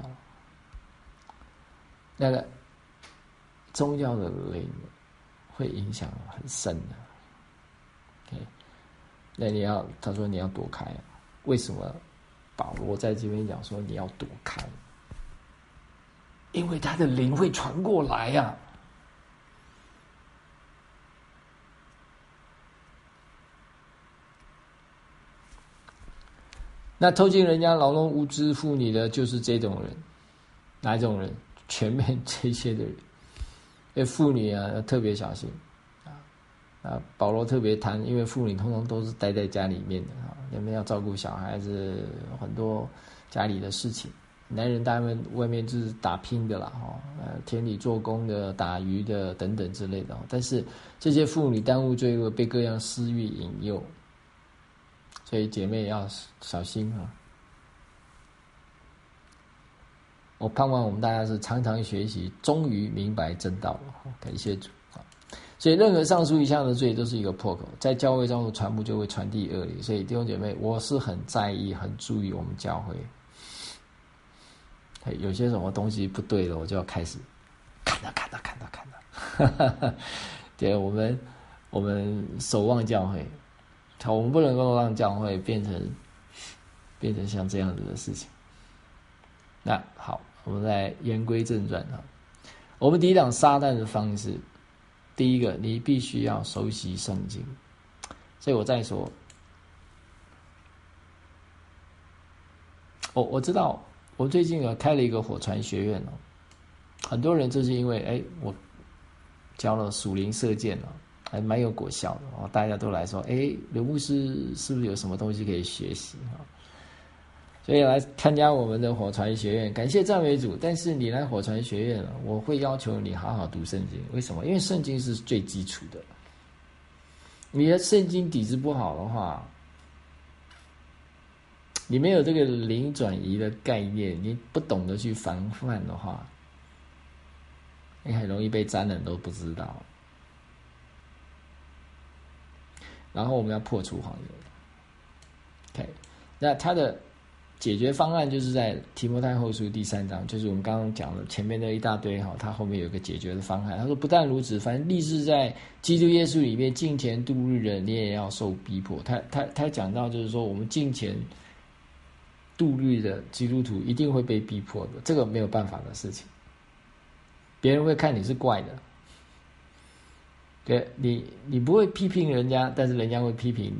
那个宗教的灵会影响很深的。OK， 那你要他说你要躲开，为什么保罗在这边讲说你要躲开？因为他的灵会传过来啊。那偷进人家牢笼无知妇女的，就是这种人。哪一种人？全面这些的人。因为妇女啊，要特别小心啊。啊，保罗特别谈，因为妇女通常都是待在家里面的啊，你们要照顾小孩子，很多家里的事情。男人当然外面就是打拼的啦，哈，呃，田里做工的、打鱼的等等之类的。但是这些妇女耽误罪恶，被各样私欲引诱，所以姐妹要小心啊！我盼望我们大家是常常学习，终于明白真道了。感谢主啊！所以任何上述以下的罪都是一个破口，在教会中的传播就会传递恶灵。所以弟兄姐妹，我是很在意、很注意我们教会。有些什么东西不对了，我就要开始看到看到看到看到。对，我们我们守望教会，我们不能够让教会变成变成像这样子的事情。那好，我们来言归正传哈。我们抵挡撒旦的方式，第一个，你必须要熟悉圣经。所以我再说，我我知道。我最近有开了一个火传学院哦，很多人就是因为哎，我教了属灵射箭哦，还蛮有果效的哦，大家都来说，哎，刘牧师是不是有什么东西可以学习哈？ 所以来参加我们的火传学院，感谢赞美主。但是你来火传学院了，我会要求你好好读圣经。为什么？因为圣经是最基础的。你的圣经底子不好的话，你没有这个灵转移的概念，你不懂得去防范的话，你很容易被沾染都不知道。然后我们要破除谎言。OK， 那它的解决方案就是在提摩太后书第三章，就是我们刚刚讲的前面的一大堆哈，它后面有一个解决的方案。他说不但如此，凡立志在基督耶稣里面敬虔度日的，你也要受逼迫。他他他讲到就是说，我们敬虔度日的基督徒一定会被逼迫的，这个没有办法的事情。别人会看你是怪的，对你你不会批评人家，但是人家会批评你。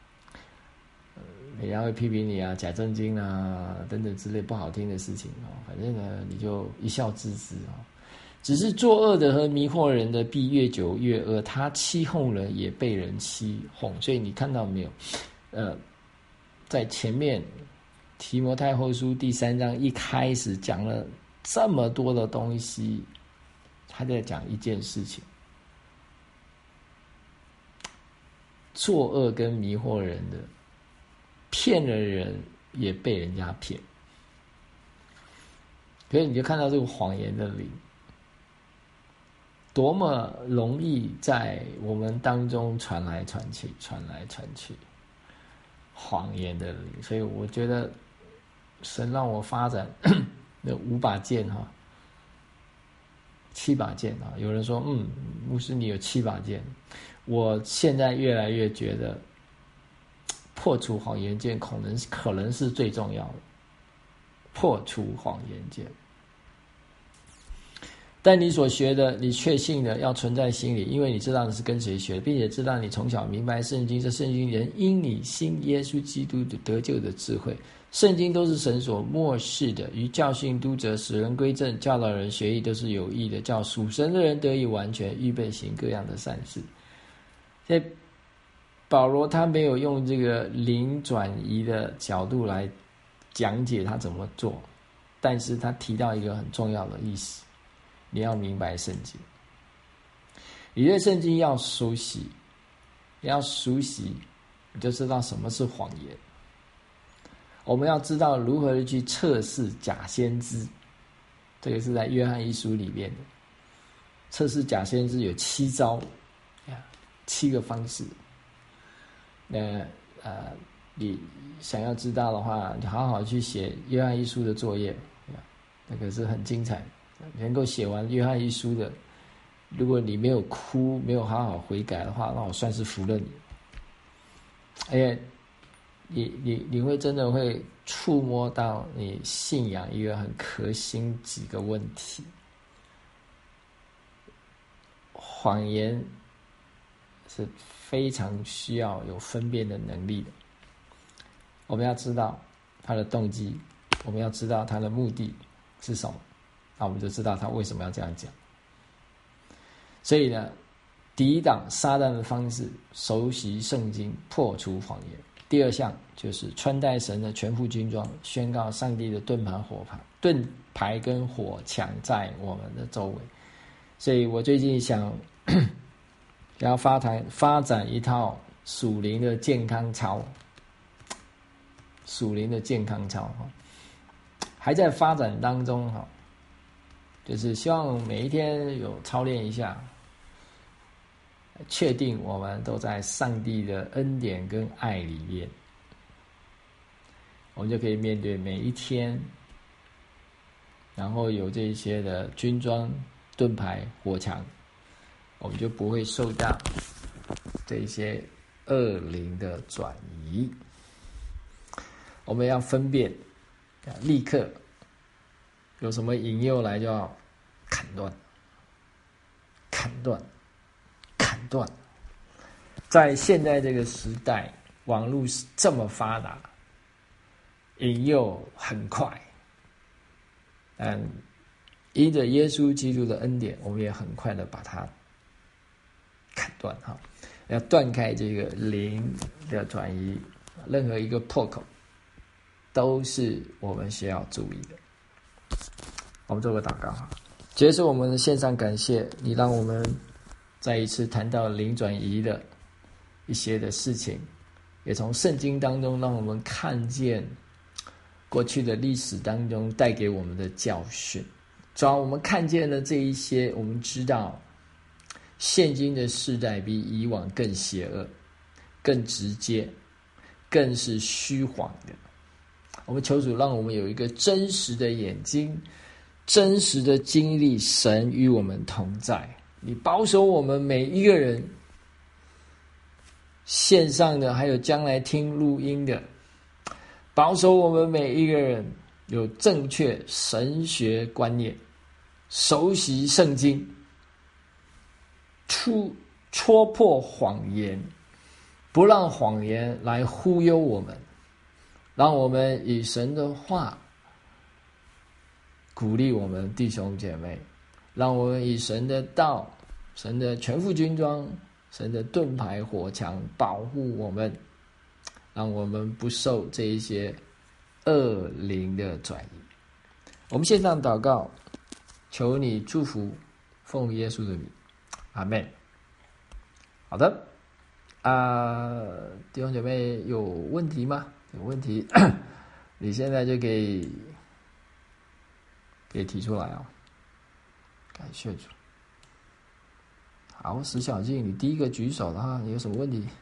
人家会批评你啊，假正经啊，等等之类不好听的事情啊，反正呢，你就一笑置之啊。只是作恶的和迷惑人的，必越久越恶。他欺哄人，也被人欺哄。所以你看到没有？呃，在前面提摩太后书第三章一开始讲了这么多的东西，他在讲一件事情：作恶跟迷惑人的。骗了人也被人家骗，所以你就看到这个谎言的灵多么容易在我们当中传来传去，传来传去，谎言的灵。所以我觉得神让我发展那五把剑哈，七把剑啊。有人说，嗯，牧师你有七把剑，我现在越来越觉得。破除谎言剑可能可能是最重要的，破除谎言剑。但你所学的，你确信的要存在心里，因为你知道你是跟谁学的，并且知道你从小明白圣经，这圣经人因你信耶稣基督的得救的智慧。圣经都是神所默示的，于教训、督责、使人归正、教导人学义，都是有益的，叫属神的人得以完全，预备行各样的善事。所以保罗他没有用这个灵转移的角度来讲解他怎么做，但是他提到一个很重要的意思，你要明白圣经，你对圣经要熟悉，你要熟悉，你就知道什么是谎言。我们要知道如何去测试假先知，这个是在约翰一书里面的。测试假先知有七招，七个方式。那呃，你想要知道的话，你好好去写约翰一书的作业，那个是很精彩。能够写完约翰一书的，如果你没有哭，没有好好悔改的话，那我算是服了你。而且你你你会真的会触摸到你信仰一个很核心几个问题。谎言是非常需要有分辨的能力的。我们要知道他的动机，我们要知道他的目的是什么，那我们就知道他为什么要这样讲。所以呢，抵挡撒旦的方式，熟悉圣经，破除谎言。第二项就是穿戴神的全副军装，宣告上帝的盾牌、火牌、盾牌跟火墙在我们的周围。所以我最近想要发展发展一套属灵的健康操，属灵的健康操还在发展当中哈，就是希望每一天有操练一下，确定我们都在上帝的恩典跟爱里面，我们就可以面对每一天，然后有这些的军装、盾牌、火墙，我们就不会受到这些恶灵的转移。我们要分辨，立刻有什么引诱来就要砍断，砍断，砍断。在现在这个时代，网络是这么发达，引诱很快，嗯，因着耶稣基督的恩典，我们也很快的把它砍断哈，要断开这个灵的转移，任何一个破口都是我们需要注意的。我们做个祷告哈，接着我们线上感谢你，让我们再一次谈到灵转移的一些的事情，也从圣经当中让我们看见过去的历史当中带给我们的教训。主要我们看见了这一些，我们知道现今的世代比以往更邪恶，更直接，更是虚晃的。我们求主让我们有一个真实的眼睛，真实的经历神与我们同在。你保守我们每一个人，线上的还有将来听录音的，保守我们每一个人有正确神学观念，熟悉圣经，出戳破谎言，不让谎言来忽悠我们，让我们以神的话鼓励我们弟兄姐妹，让我们以神的道，神的全副军装，神的盾牌火墙保护我们，让我们不受这一些恶灵的转移。我们线上祷告，求你祝福，奉耶稣的名，阿们。好的，啊、呃，弟兄姐妹有问题吗？有问题，你现在就可以可以提出来哦。感谢主。好，石小静，你第一个举手的话，你有什么问题？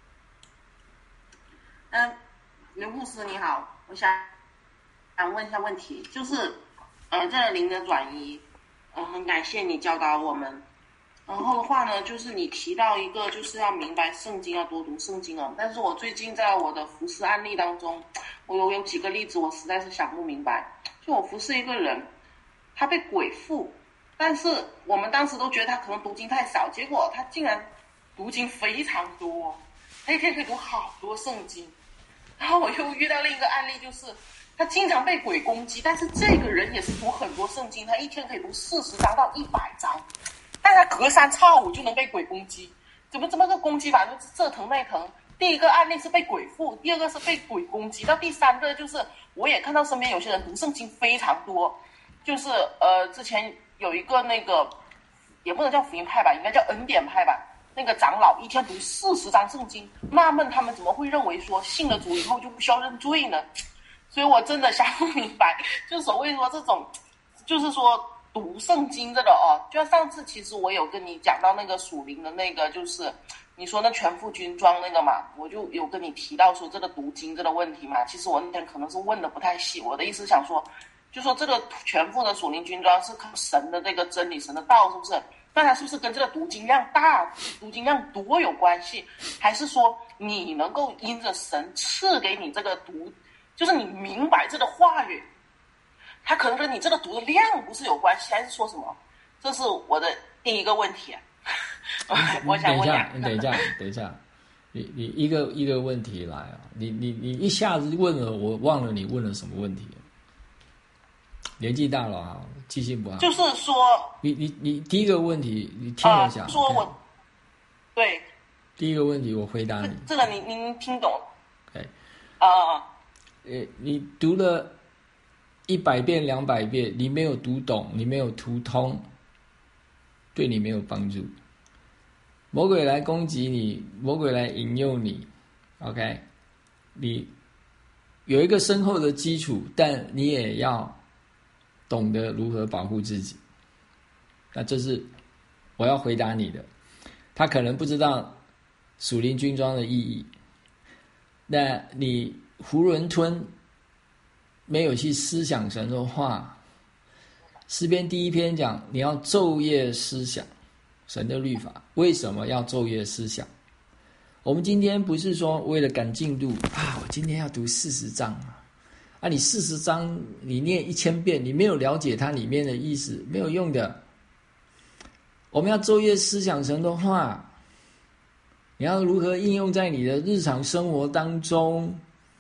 嗯，刘牧师你好，我想想问一下问题，就是，呃，这个灵的转移，嗯、呃，很感谢你教导我们。然后的话呢，就是你提到一个，就是要明白圣经，要多读圣经哦。但是我最近在我的服侍案例当中，我有有几个例子，我实在是想不明白。就我服侍一个人，他被鬼附，但是我们当时都觉得他可能读经太少，结果他竟然读经非常多，他一天可以读好多圣经。然后我又遇到另一个案例，就是他经常被鬼攻击，但是这个人也是读很多圣经，他一天可以读四十章到一百章。但他隔三差五就能被鬼攻击，怎么这么个攻击法？就是这疼那疼。第一个案例是被鬼附，第二个是被鬼攻击，到第三个就是我也看到身边有些人读圣经非常多，就是呃之前有一个那个也不能叫福音派吧，应该叫恩典派吧，那个长老一天读四十章圣经，纳闷他们怎么会认为说信了主以后就不需要认罪呢？所以我真的想不明白，就是所谓说这种，就是说。读圣经这个哦，就像上次其实我有跟你讲到那个属灵的那个，就是你说那全副军装那个嘛，我就有跟你提到说这个读经这个问题嘛。其实我那天可能是问的不太细，我的意思想说，就说这个全副的属灵军装是靠神的这个真理、神的道，是不是？那它是不是跟这个读经量大、读经量多有关系？还是说你能够因着神赐给你这个读，就是你明白这个话语？它可能跟你这个读的量不是有关系，还是说什么？这是我的第一个问题、啊。我想问两个。 等一下，等一下，你你一个一个问题来啊！你你你一下子问了，我忘了你问了什么问题了。年纪大了啊，记性不好。 就是说， 你你你第一个问题，你听我讲。 呃、说我对第一个问题，我回答你。 这个您您听懂了？ 对。 啊、 呃，呃，你读了。一百遍两百遍，你没有读懂，你没有读通，对你没有帮助。魔鬼来攻击你，魔鬼来引诱你 ，OK？ 你有一个深厚的基础，但你也要懂得如何保护自己。那这是我要回答你的。他可能不知道属灵军装的意义，那你囫囵吞。没有去思想神的话，诗篇第一篇讲你要昼夜思想神的律法。为什么要昼夜思想？我们今天不是说为了赶进度啊，我今天要读四十章啊，你四十章你念一千遍，你没有了解它里面的意思，没有用的。我们要昼夜思想神的话，你要如何应用在你的日常生活当中？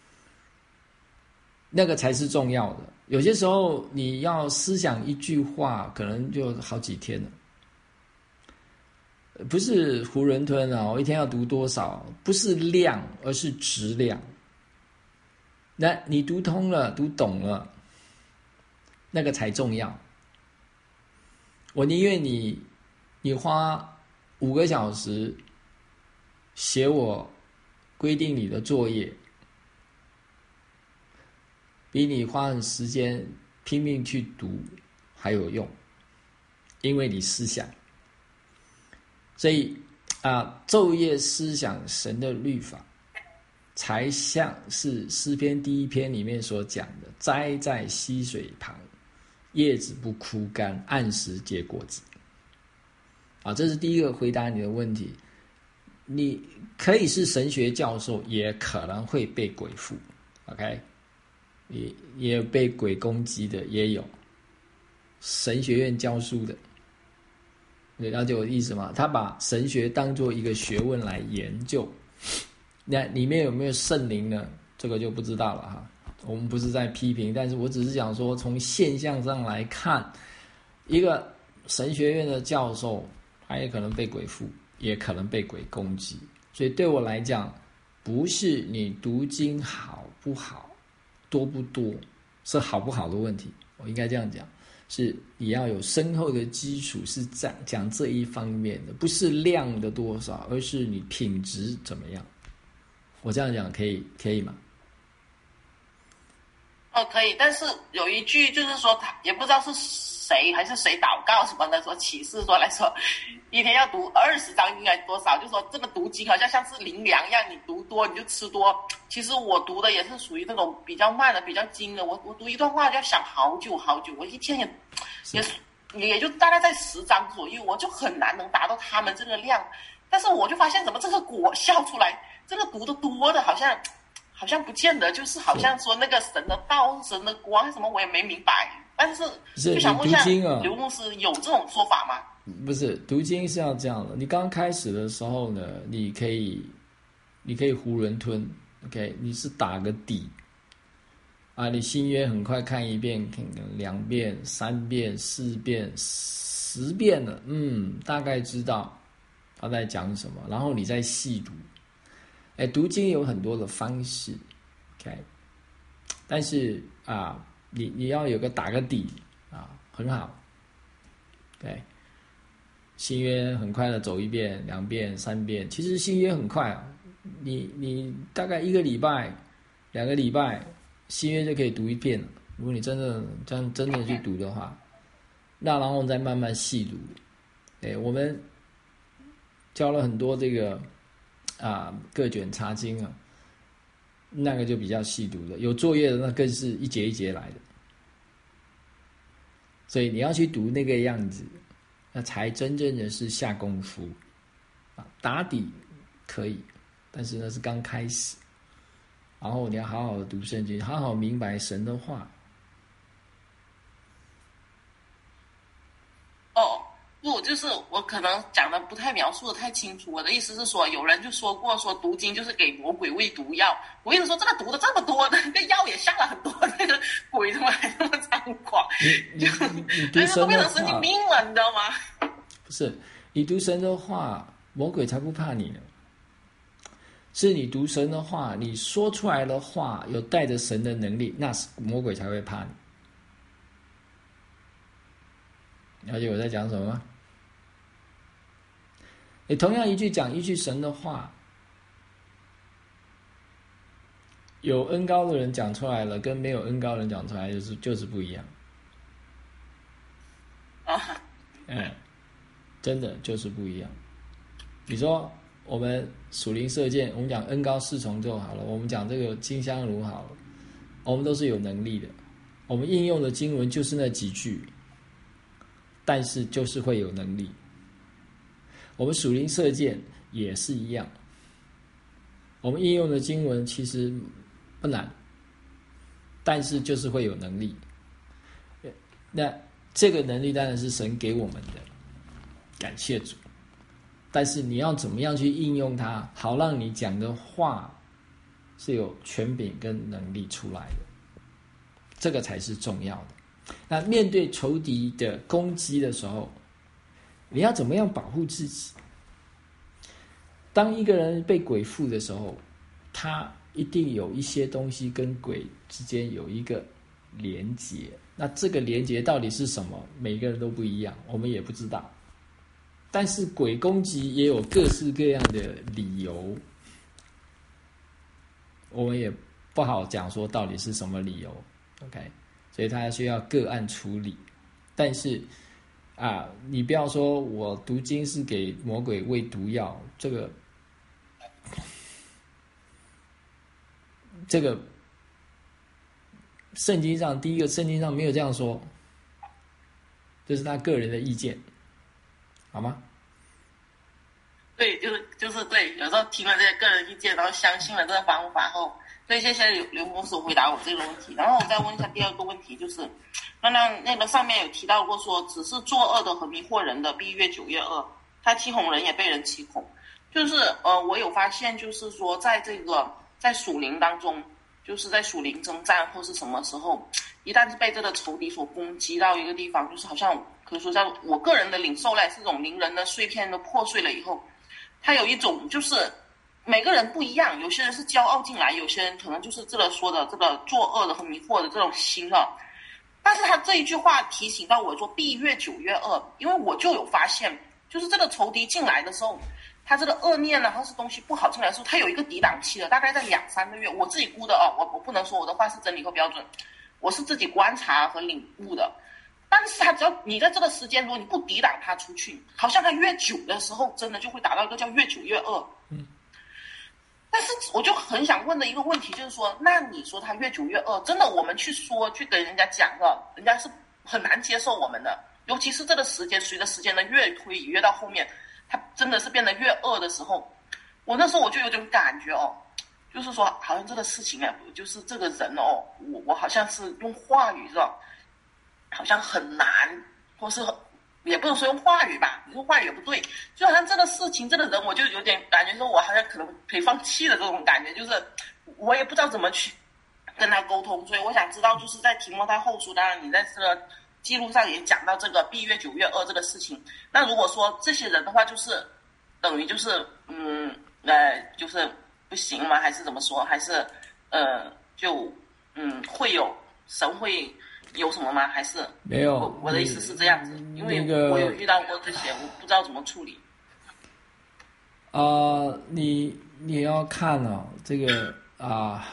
那个才是重要的。有些时候你要思想一句话，可能就好几天了。不是囫囵吞啊，我一天要读多少？不是量，而是质量。 那你读通了，读懂了，那个才重要。我宁愿你，你花五个小时写我规定你的作业，比你花时间拼命去读还有用，因为你思想。所以啊，昼夜思想神的律法，才像是诗篇第一篇里面所讲的，栽在溪水旁，叶子不枯干，按时结果子。啊，这是第一个回答你的问题。你可以是神学教授，也可能会被鬼附 ，OK？ 也也有被鬼攻击的，也有神学院教书的。你了解我的意思吗？他把神学当作一个学问来研究，那里面有没有圣灵呢？这个就不知道了哈。我们不是在批评，但是我只是讲说，从现象上来看，一个神学院的教授，他也可能被鬼附，也可能被鬼攻击。所以对我来讲，不是你读经好不好、多不多，是好不好的问题。我应该这样讲。是你要有深厚的基础，是讲讲这一方面的，不是量的多少，而是你品质怎么样。我这样讲可以可以吗？ 哦，可以，但是有一句就是说，他也不知道是谁还是谁祷告什么的，说启示说来说，一天要读二十章，应该多少？就说这个读经好像像是灵粮一样，你读多你就吃多。其实我读的也是属于那种比较慢的、比较精的。我我读一段话就要想好久好久，我一天也也也就大概在十章左右，我就很难能达到他们这个量。但是我就发现，怎么这个果效出来，这个读的多的，好像好像不见得就是好像说那个神的道、神的光什么，我也没明白。但是就想问一下，刘牧师有这种说法吗？ 不是，读经是要这样的。你刚开始的时候呢，你可以，你可以囫囵吞 ，OK， 你是打个底啊。你新约很快看一遍，看两遍、三遍、四遍、十遍了，嗯，大概知道他在讲什么，然后你再细读。哎，读经有很多的方式 ，OK， 但是啊，你你要有个打个底啊，很好，对。新约很快的走一遍、两遍、三遍，其实新约很快啊，你你大概一个礼拜、两个礼拜，新约就可以读一遍了。如果你真的这样真的去读的话，那然后再慢慢细读。哎，我们教了很多这个啊各卷查经啊，那个就比较细读的，有作业的那更是一节一节来的。所以你要去读那个样子。那才真正的是下功夫啊，打底可以，但是那是刚开始。然后你要好好的读圣经，好好明白神的话。 哦，不，就是我可能讲的不太描述的太清楚。我的意思是说，有人就说过，说读经就是给魔鬼喂毒药。我意思说，这个读的这么多，那个药也下了很多，那个鬼他妈还那么猖狂， 你你你读神的话，都变成神经病了，你知道吗？ 不是，你读神的话，魔鬼才不怕你呢。是你读神的话，你说出来的话有带着神的能力，那是魔鬼才会怕你。了解我在讲什么吗？你同样一句讲一句神的话，有恩高的人讲出来了，跟没有恩高的人讲出来就是就是不一样。 啊， 嗯。真的就是不一样。你说我们属灵射箭，我们讲恩高四重奏好了，我们讲这个金香炉好了，我们都是有能力的。我们应用的经文就是那几句，但是就是会有能力。我们属灵射箭也是一样，我们应用的经文其实不难，但是就是会有能力。那这个能力当然是神给我们的。感谢主，但是你要怎么样去应用它，好让你讲的话是有权柄跟能力出来的，这个才是重要的。那面对仇敌的攻击的时候，你要怎么样保护自己？当一个人被鬼附的时候，他一定有一些东西跟鬼之间有一个连结。那这个连结到底是什么？每个人都不一样，我们也不知道。但是鬼攻击也有各式各样的理由，我们也不好讲说到底是什么理由。OK， 所以它需要个案处理。但是啊，你不要说我读经是给魔鬼喂毒药，这个这个圣经上第一个，圣经上没有这样说，这是他个人的意见，好吗？ 对，就是就是对，有时候听了这些个人意见，然后相信了这个方法后，所以谢谢刘刘牧师回答我这个问题。然后我再问一下第二个问题，就是刚刚那个上面有提到过说，只是作恶的和迷惑人的必越久越恶，他欺哄人也被人欺哄。就是呃，我有发现，就是说在这个在属灵当中，就是在属灵征战或是什么时候，一旦是被这个仇敌所攻击到一个地方，就是好像可以说在我个人的领受来，是这种灵人的碎片都破碎了以后，他有一种就是每个人不一样，有些人是骄傲进来，有些人可能就是这个说的这个作恶的和迷惑的这种心啊。但是他这一句话提醒到我说必越久越恶，因为我就有发现，就是这个仇敌进来的时候，他这个恶念呢，或是东西不好进来的时候，他有一个抵挡期的，大概在两三个月。我自己估的哦，我我不能说我的话是真理或标准，我是自己观察和领悟的。但是他只要你在这个时间，如果你不抵挡他出去，好像他越久的时候，真的就会达到一个叫越久越恶。嗯。但是我就很想问的一个问题就是说，那你说他越久越恶，真的我们去说去跟人家讲的，人家是很难接受我们的。尤其是这个时间，随着时间的越推移，越到后面，他真的是变得越恶的时候，我那时候我就有点感觉哦，就是说好像这个事情啊，就是这个人哦，我我好像是用话语是吧，好像很难，或是也不能说用话语吧，你说话语也不对，就好像这个事情这个人，我就有点感觉说我好像可能可以放弃的这种感觉，就是我也不知道怎么去跟他沟通。所以我想知道，就是在提摩太后书，当然你在这个记录上也讲到这个必越久越恶这个事情。那如果说这些人的话，就是等于就是嗯呃就是不行吗？还是怎么说？还是呃就嗯会有神会有什么吗？还是没有？ 我我的意思是这样子，因为我有遇到过这些，我不知道怎么处理。 啊、呃，你你要看哦，这个啊、呃，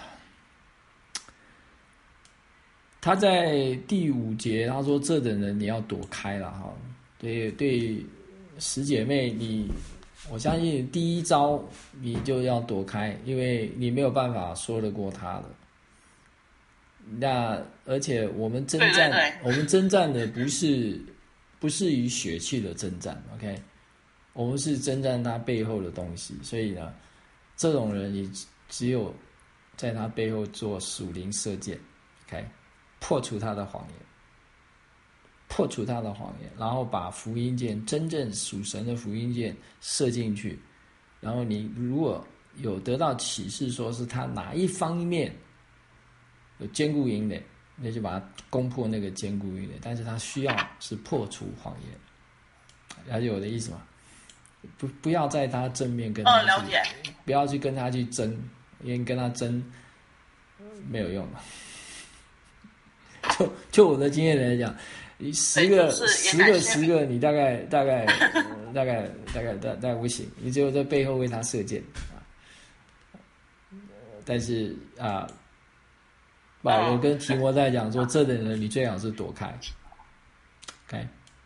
他在第五节他说：“这等人你要躲开了哈。”对对，十姐妹你，我相信第一招你就要躲开，因为你没有办法说得过他的。那而且我们征战， 对对对， 我们征战的不是不是以血气的征战 ，OK， 我们是征战他背后的东西。所以呢，这种人也只有在他背后做属灵射箭 ，OK， 破除他的谎言，破除他的谎言，然后把福音箭真正属神的福音箭射进去。然后你如果有得到启示，说是他哪一方面有坚固营垒，那就把它攻破那个坚固营垒。但是它需要是破除谎言，了解我的意思吗？不，不要在他正面跟他去， 嗯，了解。 不要去跟他去争，因为你跟他争没有用。就就我的经验来讲，十个、 就是、 十个十个，你大概大概、呃、大概大概大概不行，你只有在背后为他射箭啊。但是啊。保罗跟提摩太讲说，这等人你最好是躲开。OK。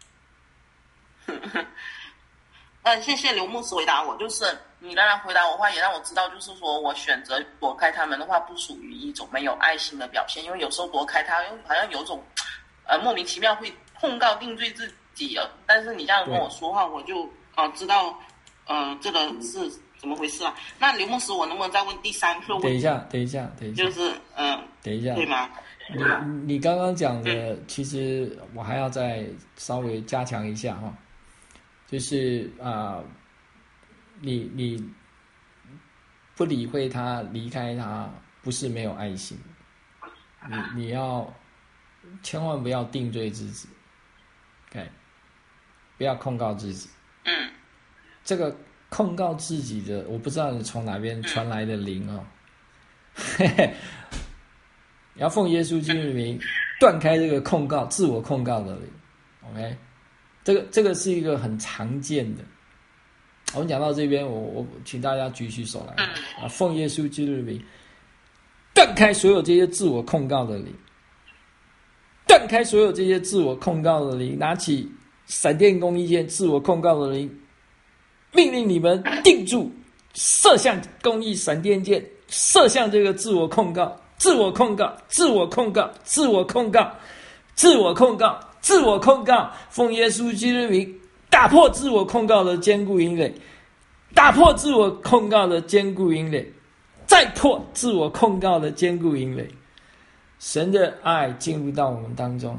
嗯，谢谢刘牧师回答我，就是你刚才回答我的话，也让我知道，就是说我选择躲开他们的话，不属于一种没有爱心的表现，因为有时候躲开他，好像有种呃莫名其妙会控告定罪自己了。但是你这样跟我说话，我就啊、呃、知道，呃，这个是怎么回事啊？那刘牧师，我能不能再问第三个问题？ 等一下，等一下，等一下， 就是嗯、呃， 等一下， 对吗？ 你你刚刚讲的，其实我还要再稍微加强一下哈，就是啊、呃，你你不理会他，离开他，不是没有爱心，你你要千万不要定罪自己 ，OK， 不要控告自己， 嗯， 这个控告自己的，我不知道你从哪边传来的灵哦。 嘿嘿，你要奉耶稣基督的名断开这个控告、自我控告的灵。OK， 这个这个是一个很常见的。我们讲到这边，我我请大家举起手来啊！奉耶稣基督的名，断开所有这些自我控告的灵，断开所有这些自我控告的灵，拿起闪电公义剑，自我控告的灵，命令你们定住，射向公义闪电剑，射向这个自我控告、自我控告、自我控告、自我控告、自我控告、自我控告，奉耶稣基督的名。打破自我控告的坚固营垒，打破自我控告的坚固营垒，再破自我控告的坚固营垒。神的爱进入到我们当中，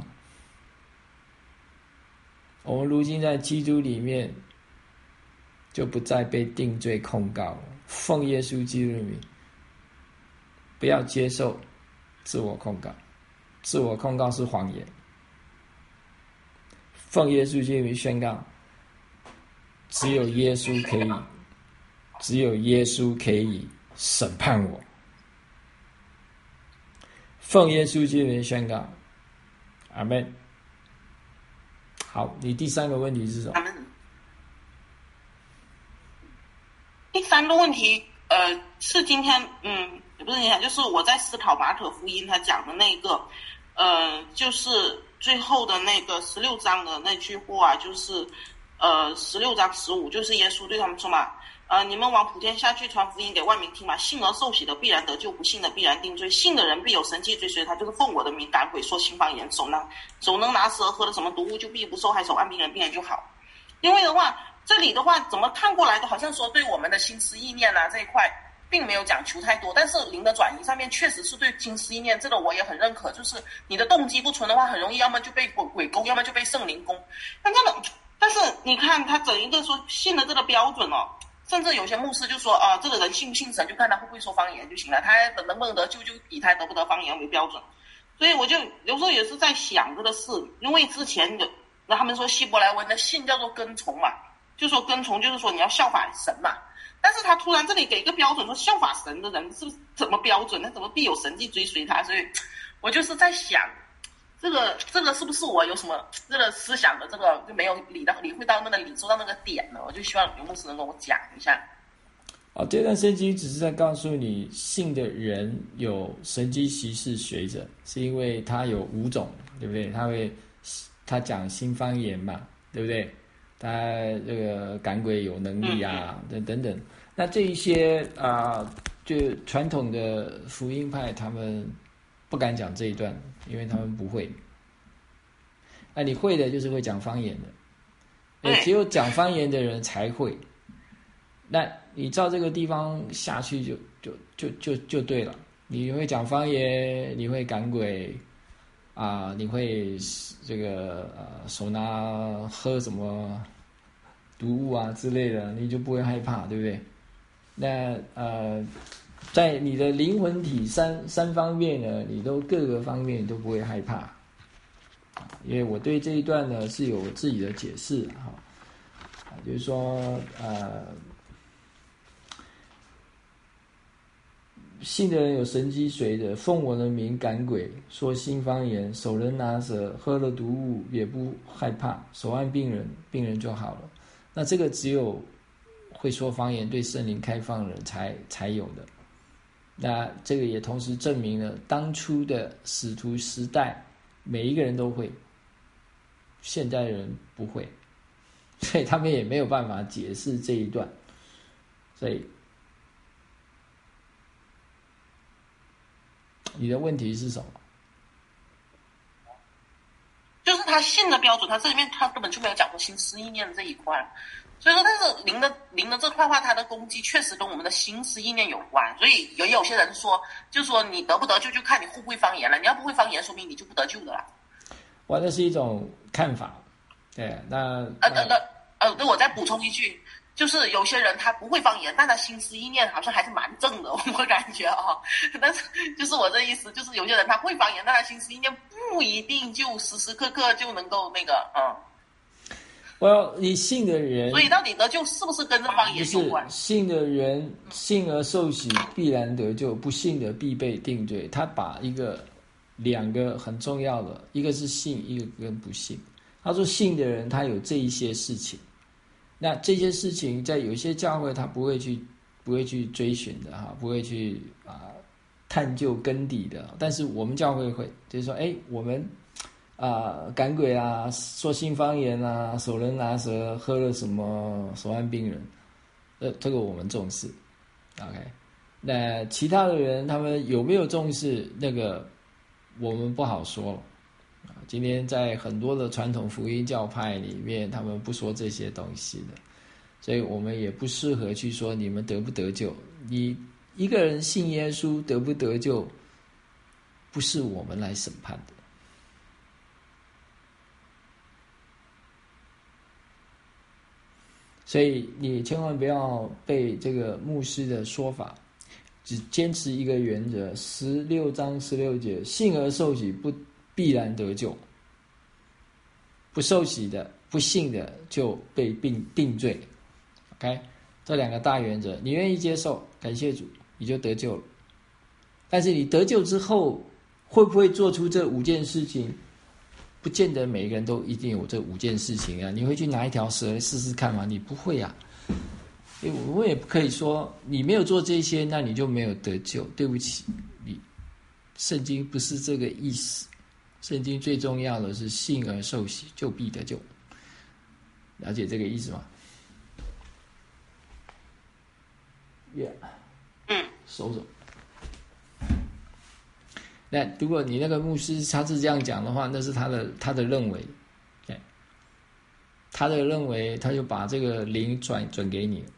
我们如今在基督里面，就不再被定罪控告了。奉耶稣基督的名，不要接受自我控告，自我控告是谎言。奉耶稣基督的名宣告。只有耶稣可以，只有耶稣可以审判我。奉耶稣基督的名宣告，阿们。好，你第三个问题是什么？ 第三个问题，呃，是今天，嗯，也不是今天，就是我在思考马可福音他讲的那个，呃，就是最后的那个十六章的那句话，就是。呃，十六章十五就是耶稣对他们说嘛，呃，你们往普天下去传福音给万民听嘛，信而受洗的必然得救，不信的必然定罪。信的人必有神迹追随他，就是奉我的名赶鬼，说新方言，手能手能拿蛇，喝了什么毒物就必不受害，手按病人，病人就好。因为的话，这里的话怎么看过来的，好像说对我们的心思意念啊这一块，并没有讲求太多，但是灵的转移上面确实是对心思意念，这个我也很认可，就是你的动机不纯的话，很容易要么就被鬼鬼攻，要么就被圣灵攻。但这个。但是你看他整一个说信的这个标准哦，甚至有些牧师就说啊、呃，这个人信不信神就看他会不会说方言就行了，他能不能得救就以他得不得方言为标准。所以我就有时候也是在想这个事，因为之前的那他们说希伯来文的信叫做跟从嘛，就说跟从就是说你要效法神嘛，但是他突然这里给一个标准说效法神的人是怎么标准，那怎么必有神迹追随他，所以我就是在想。这个这个是不是我有什么这个思想的这个就没有理到理会到那个理受到那个点呢？我就希望刘牧师能跟我讲一下。 哦，这段圣经只是在告诉你，信的人有神迹奇事随着，是因为他有五种，对不对？他会他讲新方言嘛，对不对？他这个赶鬼有能力啊，等、嗯、等等。那这一些啊、呃，就传统的福音派他们不敢讲这一段。因为他们不会，那你会的就是会讲方言的，只有讲方言的人才会。那你照这个地方下去就就就就就对了。你会讲方言，你会赶鬼啊、呃，你会这个呃手拿喝什么毒物啊之类的，你就不会害怕，对不对？那呃。在你的灵魂体三三方面呢，你都各个方面你都不会害怕，因为我对这一段呢是有自己的解释哈，就是说呃，信的人有神迹随着，奉我的名赶鬼，说新方言，手能拿蛇，喝了毒物也不害怕，手按病人，病人就好了。那这个只有会说方言、对圣灵开放的人才才有的。那这个也同时证明了当初的使徒时代每一个人都会，现代人不会，所以他们也没有办法解释这一段。所以你的问题是什么？ 就是他信的标准，他这里面他根本就没有讲过心思意念这一块。所以说，但是灵的灵的这块话，它的攻击确实跟我们的心思意念有关。所以有有些人说，就说你得不得救，就看你会不会方言了。你要不会方言，说明你就不得救的啦。 哇，那是一种看法。对，那呃呃呃呃，我再补充一句，就是有些人他不会方言，但他心思意念好像还是蛮正的，我感觉啊。但是就是我这意思，就是有些人他会方言，但他心思意念不一定就时时刻刻就能够那个嗯。 我你信的人， 所以到底得救是不是跟这方不是言有关？ 信的人信而受洗必然得救，不信的必被定罪。他把一个两个很重要的，一个是信，一个跟不信。他说信的人他有这一些事情，那这些事情在有些教会他不会去不会去追寻的哈，不会去啊、探究根底的。但是我们教会会，就是说，哎，我们。啊，赶鬼啊，说新方言啊，手人拿蛇，喝了什么手按病人，呃，这个我们重视 ，OK。那其他的人他们有没有重视？那个我们不好说了。今天在很多的传统福音教派里面，他们不说这些东西的，所以我们也不适合去说你们得不得救。你一个人信耶稣得不得救，不是我们来审判的。所以你千万不要被这个牧师的说法，只坚持一个原则：十六章十六节，信而受洗不必然得救，不受洗的、不信的就被定定罪。OK， 这两个大原则，你愿意接受，感谢主，你就得救了。但是你得救之后，会不会做出这五件事情？不见得每个人都一定有这五件事情啊！你会去拿一条蛇来试试看吗？你不会啊！我也不可以说你没有做这些，那你就没有得救。对不起，你圣经不是这个意思。圣经最重要的是信而受洗，就必得救。了解这个意思吗 ？Yeah， 嗯， 收手。那如果你那个牧师他是这样讲的话，那是他的他的认为，他的认为他就把这个灵转转给你。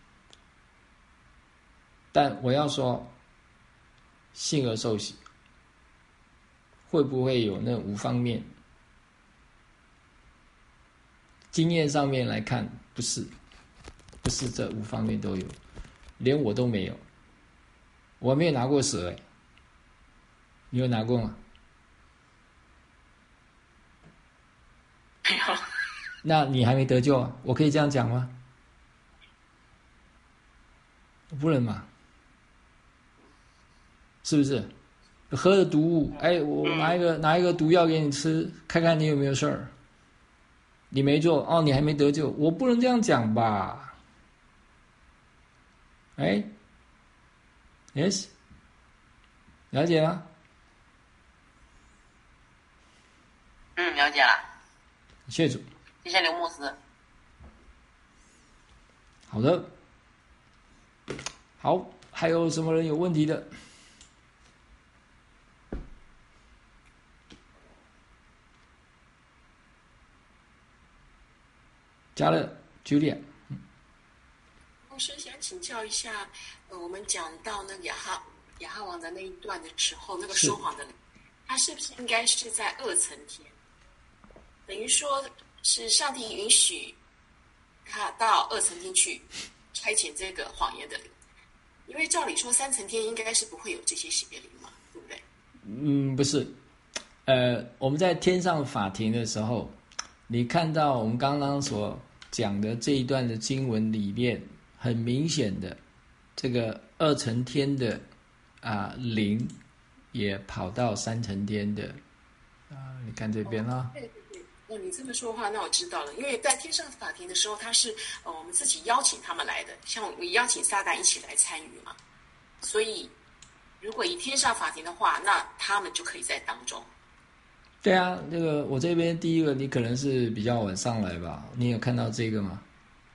但我要说，信而受洗，会不会有那五方面？经验上面来看，不是，不是这五方面都有，连我都没有，我没有拿过蛇哎。你有拿过吗？ 没有。 那你还没得救啊？我可以这样讲吗？不能嘛？是不是？喝了毒物，哎，我拿一个拿一个毒药给你吃，看看你有没有事儿。你没做哦，你还没得救，我不能这样讲吧？哎 ，yes， 了解吗？ 嗯，了解了。 谢谢主。 谢谢刘牧师。 好的。好，还有什么人有问题的？加勒 Julia。 牧师想请教一下，呃，我们讲到那个亚哈亚哈王的那一段的时候，那个说谎的，他是不是应该是在二层天？等于说是上帝允许他到二层天去差遣这个谎言的灵，因为照理说三层天应该是不会有这些邪灵嘛，对不对？ 嗯，不是，呃，我们在天上法庭的时候，你看到我们刚刚所讲的这一段的经文里面，很明显的，这个二层天的啊、呃、灵也跑到三层天的啊、呃，你看这边啊。 哦，对对对，哦，你这么说的话，那我知道了。因为在天上法庭的时候，他是呃我们自己邀请他们来的，像我们邀请撒旦一起来参与嘛。所以，如果以天上法庭的话，那他们就可以在当中。 对啊，那个我这边第一个，你可能是比较晚上来吧？你有看到这个吗？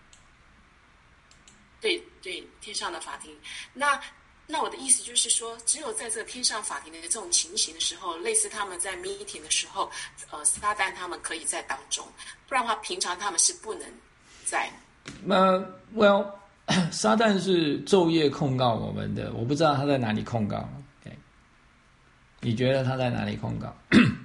对对，天上的法庭。那那我的意思就是说，只有在这个天上法庭的这种情形的时候，类似他们在 meeting 的时候，呃，撒旦他们可以在当中，不然的话，平常他们是不能在。 那 well， 撒旦是昼夜控告我们的，我不知道他在哪里控告。Okay. 你觉得他在哪里控告？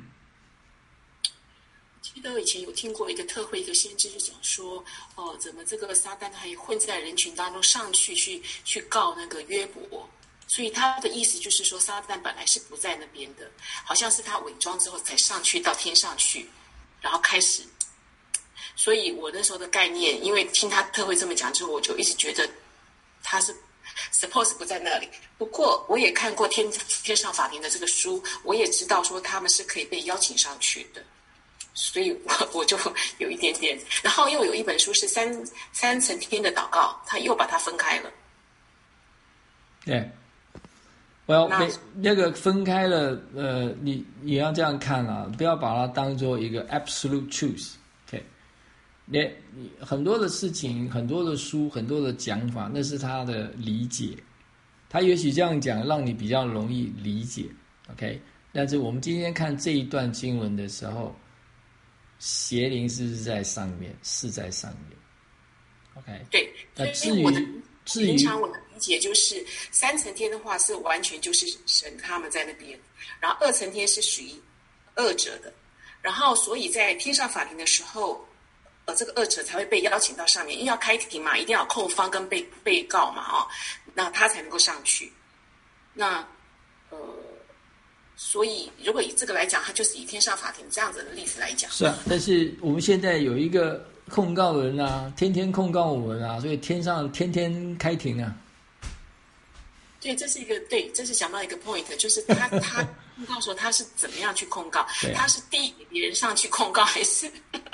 记得以前有听过一个特会，一个先知就讲说，哦、呃，怎么这个撒旦还混在人群当中上去去去告那个约伯，所以他的意思就是说，撒旦本来是不在那边的，好像是他伪装之后才上去到天上去，然后开始所以我那时候的概念，因为听他特会这么讲之后，我就一直觉得他是 suppose 不在那里。不过我也看过天天上法庭的这个书，我也知道说他们是可以被邀请上去的，所以我我就有一点点。然后又有一本书是三三层天的祷告，他又把它分开了。 对。Well， 那, 那个分开了，呃，你你要这样看啊，不要把它当做一个 absolute truth。OK， 你你很多的事情、很多的书、很多的讲法，那是他的理解，他也许这样讲让你比较容易理解。OK， 但是我们今天看这一段经文的时候，邪灵是不是在上面？是在上面。OK， 对， 那至于。 平常我的理解就是三层天的话是完全就是神他们在那边，然后二层天是属于恶者的，然后所以在天上法庭的时候，呃，这个恶者才会被邀请到上面，因为要开庭嘛，一定要有控方跟被被告嘛，哦，那他才能够上去。那呃，所以如果以这个来讲，它就是以天上法庭这样子的例子来讲。 是啊，但是我们现在有一个控告人啊，天天控告我们啊，所以天上天天开庭啊。 对，这是一个对，这是讲到一个 point， 就是他他控告说他是怎么样去控告，他是递给别人上去控告，还是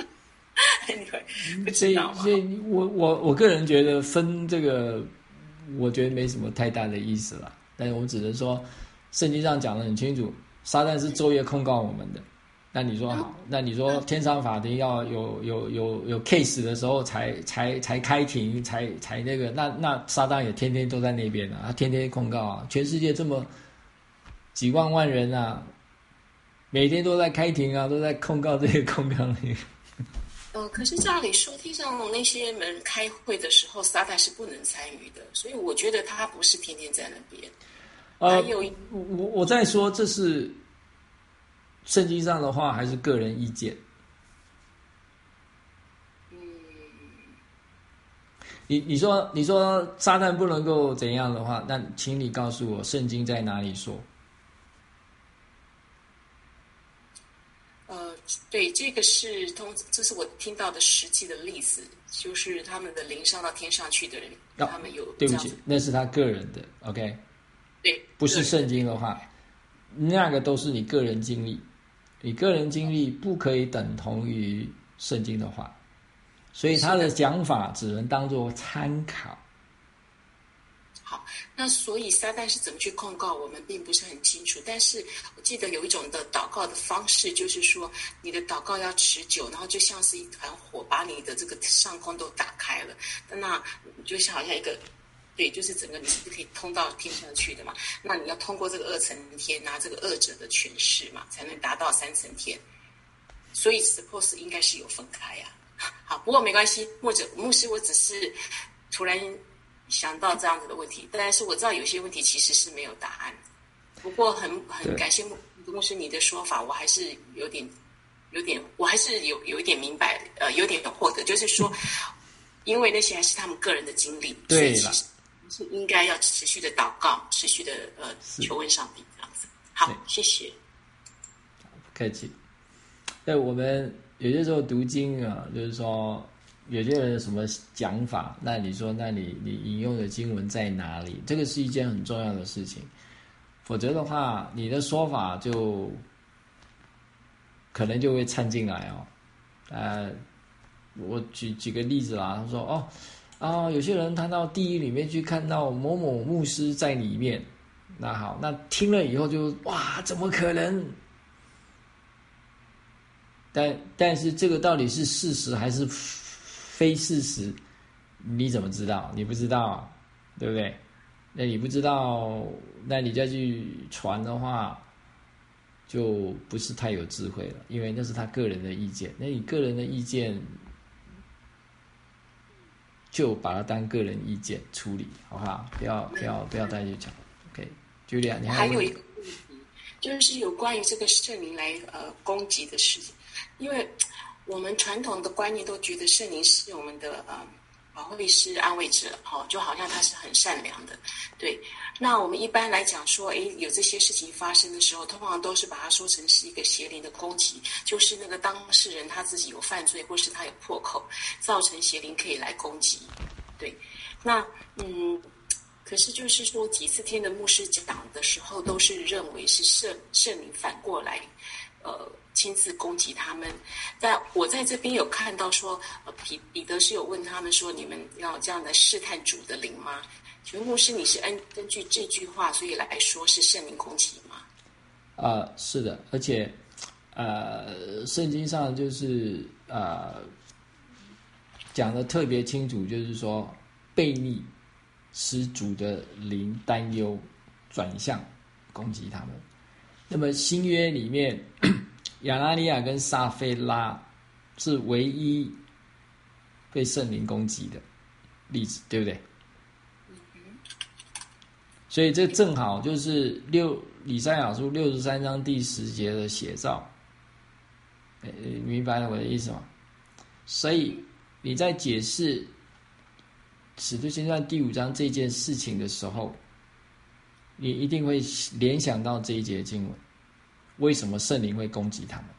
不知道嘛？ 所以，所以我我我个人觉得分这个，我觉得没什么太大的意思了。但是我们只能说，圣经上讲得很清楚，撒旦是昼夜控告我们的。那你说好，那你说天上法庭要有有有有 case 的时候才才才开庭，才才那个，那那撒旦也天天都在那边啊，他天天控告啊，全世界这么几万万人啊，每天都在开庭啊，都在控告这个控告那个。 呃，可是照理说，天上那些人开会的时候，撒旦是不能参与的，所以我觉得他不是天天在那边。 呃， 还有我我再说，这是圣经上的话，还是个人意见？ 嗯， 你你说你说撒旦不能够怎样的话，那请你告诉我，圣经在哪里说？ 呃，对，这个是通，这是我听到的实际的例子，就是他们的灵上到天上去的人，哦、他们有对不起，那是他个人的 ，OK， 对， 不是圣经的话，那个都是你个人经历，你个人经历不可以等同于圣经的话，所以他的讲法只能当作参考。 好，那所以撒旦是怎么去控告我们并不是很清楚，但是我记得有一种的祷告的方式，就是说你的祷告要持久，然后就像是一团火把你的这个上空都打开了，那就像好像一个对，就是整个你是可以通到天上去的嘛，那你要通过这个二层天拿这个恶者的权势嘛，才能达到三层天，所以 suppose 应该是有分开啊。好，不过没关系，牧者牧师我只是突然想到这样子的问题，但是我知道有些问题其实是没有答案。不过很很感谢牧师你的说法，我还是有点有点，我还是有有一点明白，呃，有点获得，就是说，因为那些还是他们个人的经历， 对了， 是应该要持续的祷告，持续的呃求问上帝这样子。好，谢谢。 不客气。对，我们有些时候读经啊，就是说。有些人什么讲法，那你说，那你你引用的经文在哪里？这个是一件很重要的事情，否则的话，你的说法就可能就会掺进来哦。呃，我举举个例子啦，他说哦啊，有些人他到地狱里面去看到某某牧师在里面，那好，那听了以后就哇，怎么可能？但但是这个到底是事实还是非事实，你怎么知道？你不知道，对不对？那你不知道，那你再去传的话，就不是太有智慧了，因为那是他个人的意见。那你个人的意见，就把它当个人意见处理，好不好？不要不要不要带去讲。OK，Julia， 你还有一个问题，就是有关于这个圣灵来呃攻击的事情，因为我们传统的观念都觉得圣灵是我们的呃啊，会是安慰者，哦，就好像他是很善良的，对。那我们一般来讲说，诶，有这些事情发生的时候，通常都是把它说成是一个邪灵的攻击，就是那个当事人他自己有犯罪，或是他有破口，造成邪灵可以来攻击，对。那嗯，可是就是说几次听的牧师讲的时候，都是认为是圣圣灵反过来，呃。亲自攻击他们，但我在这边有看到说，呃，彼彼得是有问他们说，你们要这样的试探主的灵吗？请问牧师，你是根根据这句话，所以来说是圣灵攻击吗？ 啊、呃，是的，而且，呃，圣经上就是呃讲的特别清楚，就是说悖逆使主的灵担忧，转向攻击他们。那么新约里面。亚拿尼亚跟撒非拉是唯一被圣灵攻击的例子，对不对？所以这正好就是六以赛亚书六十三章第十节的写照。你明白了我的意思吗？所以你在解释使徒行传第五章这件事情的时候，你一定会联想到这一节经文。为什么圣灵会攻击他们？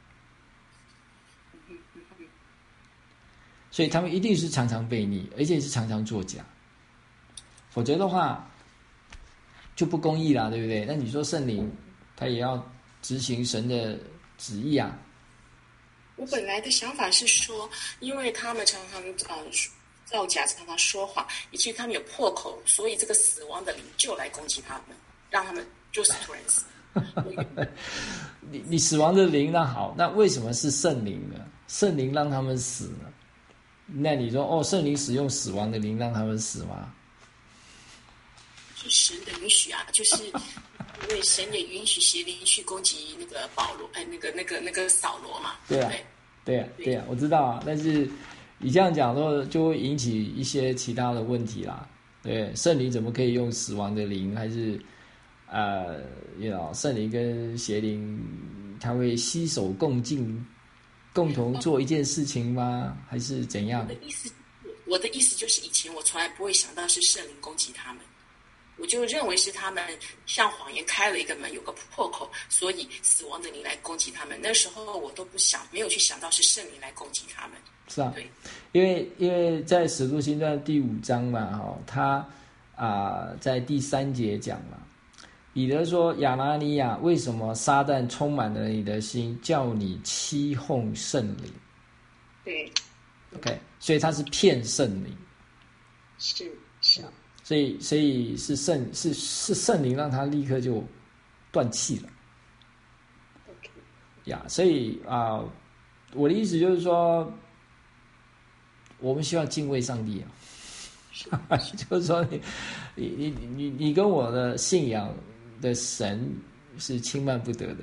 所以他们一定是常常悖逆，而且是常常作假，否则的话就不公义啦，对不对？那你说圣灵他也要执行神的旨意啊。 我本来的想法是说，因为他们常常呃造假，常常说谎，以至于他们有破口，所以这个死亡的灵就来攻击他们，让他们就是突然死。 你你死亡的灵那好，那为什么是圣灵呢？圣灵让他们死呢？那你说哦，圣灵使用死亡的灵让他们死吗？ 是神的允许啊，就是因为神也允许邪灵去攻击那个保罗，哎，那个那个那个扫罗嘛。 对啊， 对对啊，对啊，我知道啊，但是你这样讲的话，就会引起一些其他的问题啦。对，圣灵怎么可以用死亡的灵？还是呃，you know，圣灵跟邪灵，他会携手共进，共同做一件事情吗？还是怎样？ 我的意思，我的意思就是，以前我从来不会想到是圣灵攻击他们，我就认为是他们向谎言开了一个门，有个破口，所以死亡的灵来攻击他们。那时候我都不想，没有去想到是圣灵来攻击他们。 是啊， 对， 因为因为在使徒行传第五章嘛，哈，他啊、呃、在第三节讲嘛。彼得说：“亚拿尼亚，为什么撒旦充满了你的心，叫你欺哄圣灵？” 对 ，OK， 所以他是骗圣灵， 是是， 所以所以是圣是是圣灵让他立刻就断气了。 OK， 呀，所以啊、呃，我的意思就是说，我们需要敬畏上帝啊，就是说你你你你你跟我的信仰的神是轻慢不得的，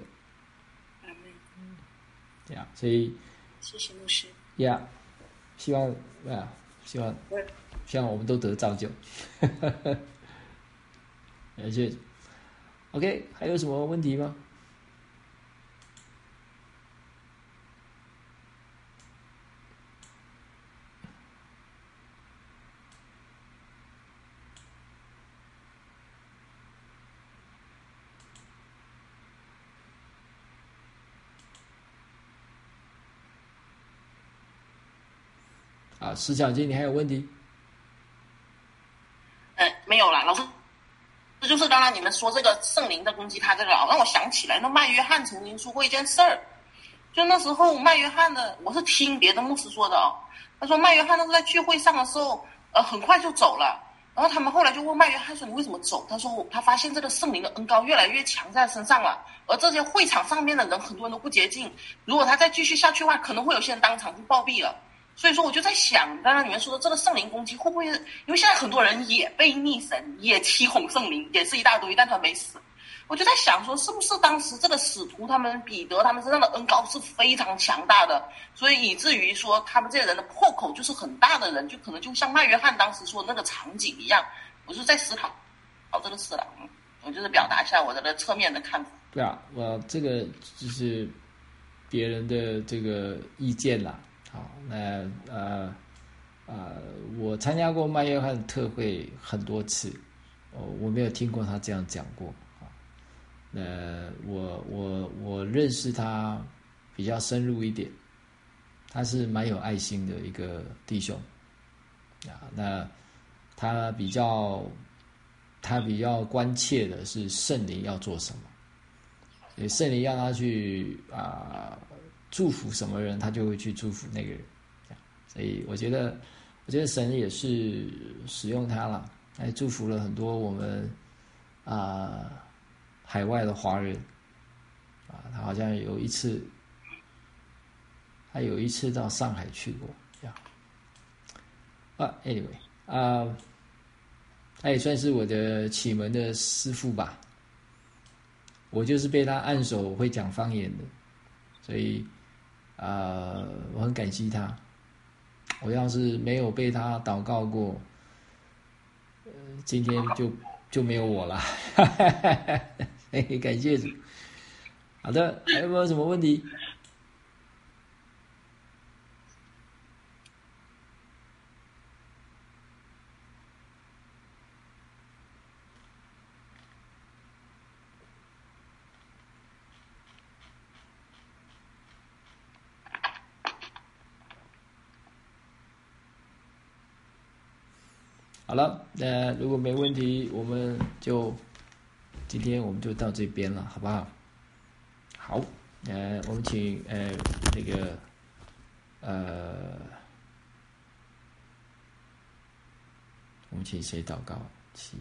呀，所以谢谢牧师。 呀，希望啊，希望希望我们都得造就。而且 ，OK， 还有什么问题吗？啊，石小金，你还有问题？ 呃，没有啦，老师，这就是刚刚你们说这个圣灵的攻击他这个啊，让我想起来，那麦约翰曾经说过一件事儿，就那时候麦约翰的，我是听别的牧师说的哦，他说麦约翰那时候在聚会上的时候，呃，很快就走了。然后他们后来就问麦约翰说：“你为什么走？”他说：“他发现这个圣灵的恩膏越来越强在他身上了，而这些会场上面的人很多人都不洁净，如果他再继续下去的话，可能会有些人当场就暴毙了。”所以说，我就在想，刚刚你们说的这个圣灵攻击会不会是？因为现在很多人也被逆神，也欺哄圣灵，也是一大堆，但他没死。我就在想说，是不是当时这个使徒他们彼得他们身上的恩膏是非常强大的，所以以至于说他们这些人的破口就是很大的人，就可能就像麦约翰当时说的那个场景一样。我就在思考，考这个事了，嗯，我就是表达一下我的侧面的看法。 对啊，我这个就是别人的这个意见啦。好，那呃， 啊、呃，我参加过麦约翰特会很多次，哦，我没有听过他这样讲过啊。呃，我我我认识他比较深入一点，他是蛮有爱心的一个弟兄啊。那他比较他比较关切的是圣灵要做什么，所以圣灵要他去啊、呃、祝福什么人，他就会去祝福那个人。所以我觉得，我觉得神也是使用他了，来祝福了很多我们啊、呃、海外的华人啊。他好像有一次，他有一次到上海去过，这样。啊 ，anyway 啊、呃，他也算是我的启蒙的师父吧。我就是被他按手会讲方言的，所以啊、呃，我很感激他。我要是没有被他祷告过，呃，今天就就没有我了。嘿嘿，感谢主。好的，还有没有什么问题？好了，那如果没问题，我们就今天我们就到这边了，好不好？好，呃，我们请呃那个呃，我们请谁祷告？请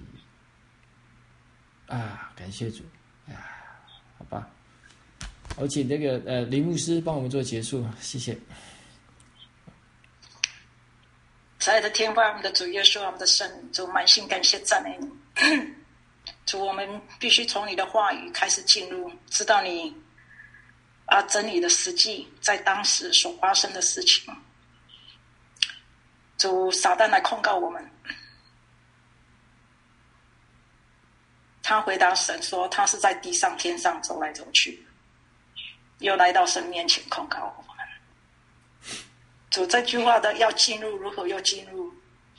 啊，感谢主，啊，好吧，我请那个呃林牧师帮我们做结束，谢谢。 亲爱的天父，我们的主耶稣，我们的神，主满心感谢赞美你。主，我们必须从你的话语开始进入，知道你啊真理的实际在当时所发生的事情。主，撒旦来控告我们，他回答神说，他是在地上天上走来走去，又来到神面前控告我们。主，这句话的要进入，如何又进入？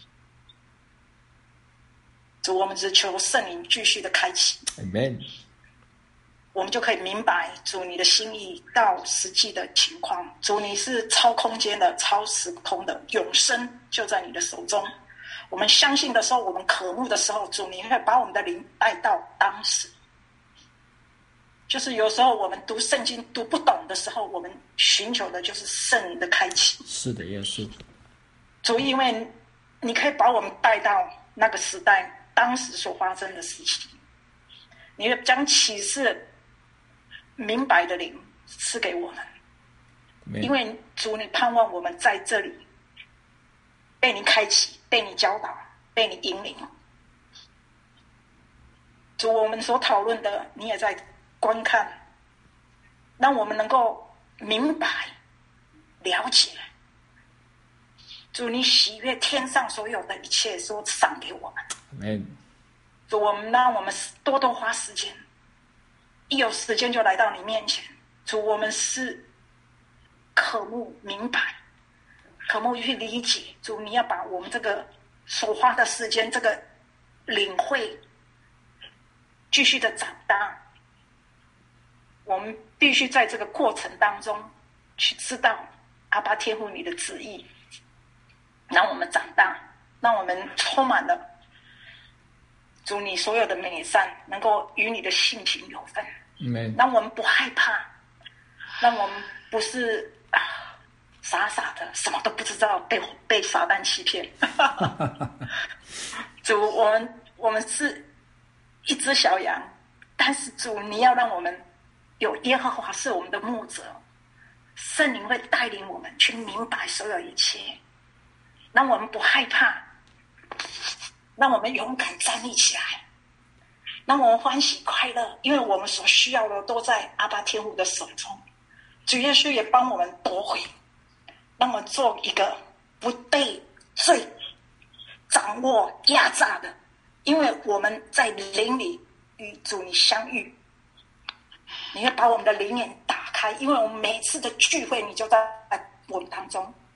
主，我们只求圣灵继续的开启 Amen， 我们就可以明白主你的心意到实际的情况。主，你是超空间的、超时空的，永生就在你的手中。我们相信的时候，我们渴慕的时候，主你会把我们的灵带到当时。就是有时候我们读圣经读不懂的时候，我们寻求的就是圣灵的开启。 是的，耶稣。 主，因为你可以把我们带到那个时代当时所发生的事情，你会将启示明白的灵赐给我们。因为主，你盼望我们在这里被你开启，被你教导，被你引领。主，我们所讨论的你也在观看，让我们能够明白了解。主，你喜悦天上所有的一切所赏给我们。主，我们让我们多多花时间，一有时间就来到你面前。主，我们是渴慕明白，渴慕去理解。主，你要把我们这个所花的时间，这个领会继续的长大。我们必须在这个过程当中去知道阿爸天父你的旨意，让我们长大，让我们充满了主你所有的美善，能够与你的性情有分，让我们不害怕，让我们不是、啊、傻傻的什么都不知道，被被撒旦欺骗。主，我们我们是一只小羊，但是主你要让我们有耶和华是我们的牧者，圣灵会带领我们去明白所有一切，让我们不害怕，让我们勇敢站立起来，让我们欢喜快乐，因为我们所需要的都在阿爸天父的手中。主耶稣也帮我们夺回，让我们做一个不被罪掌握压榨的，因为我们在灵里与主你相遇，你会把我们的灵眼打开，因为我们每次的聚会你就在我们当中。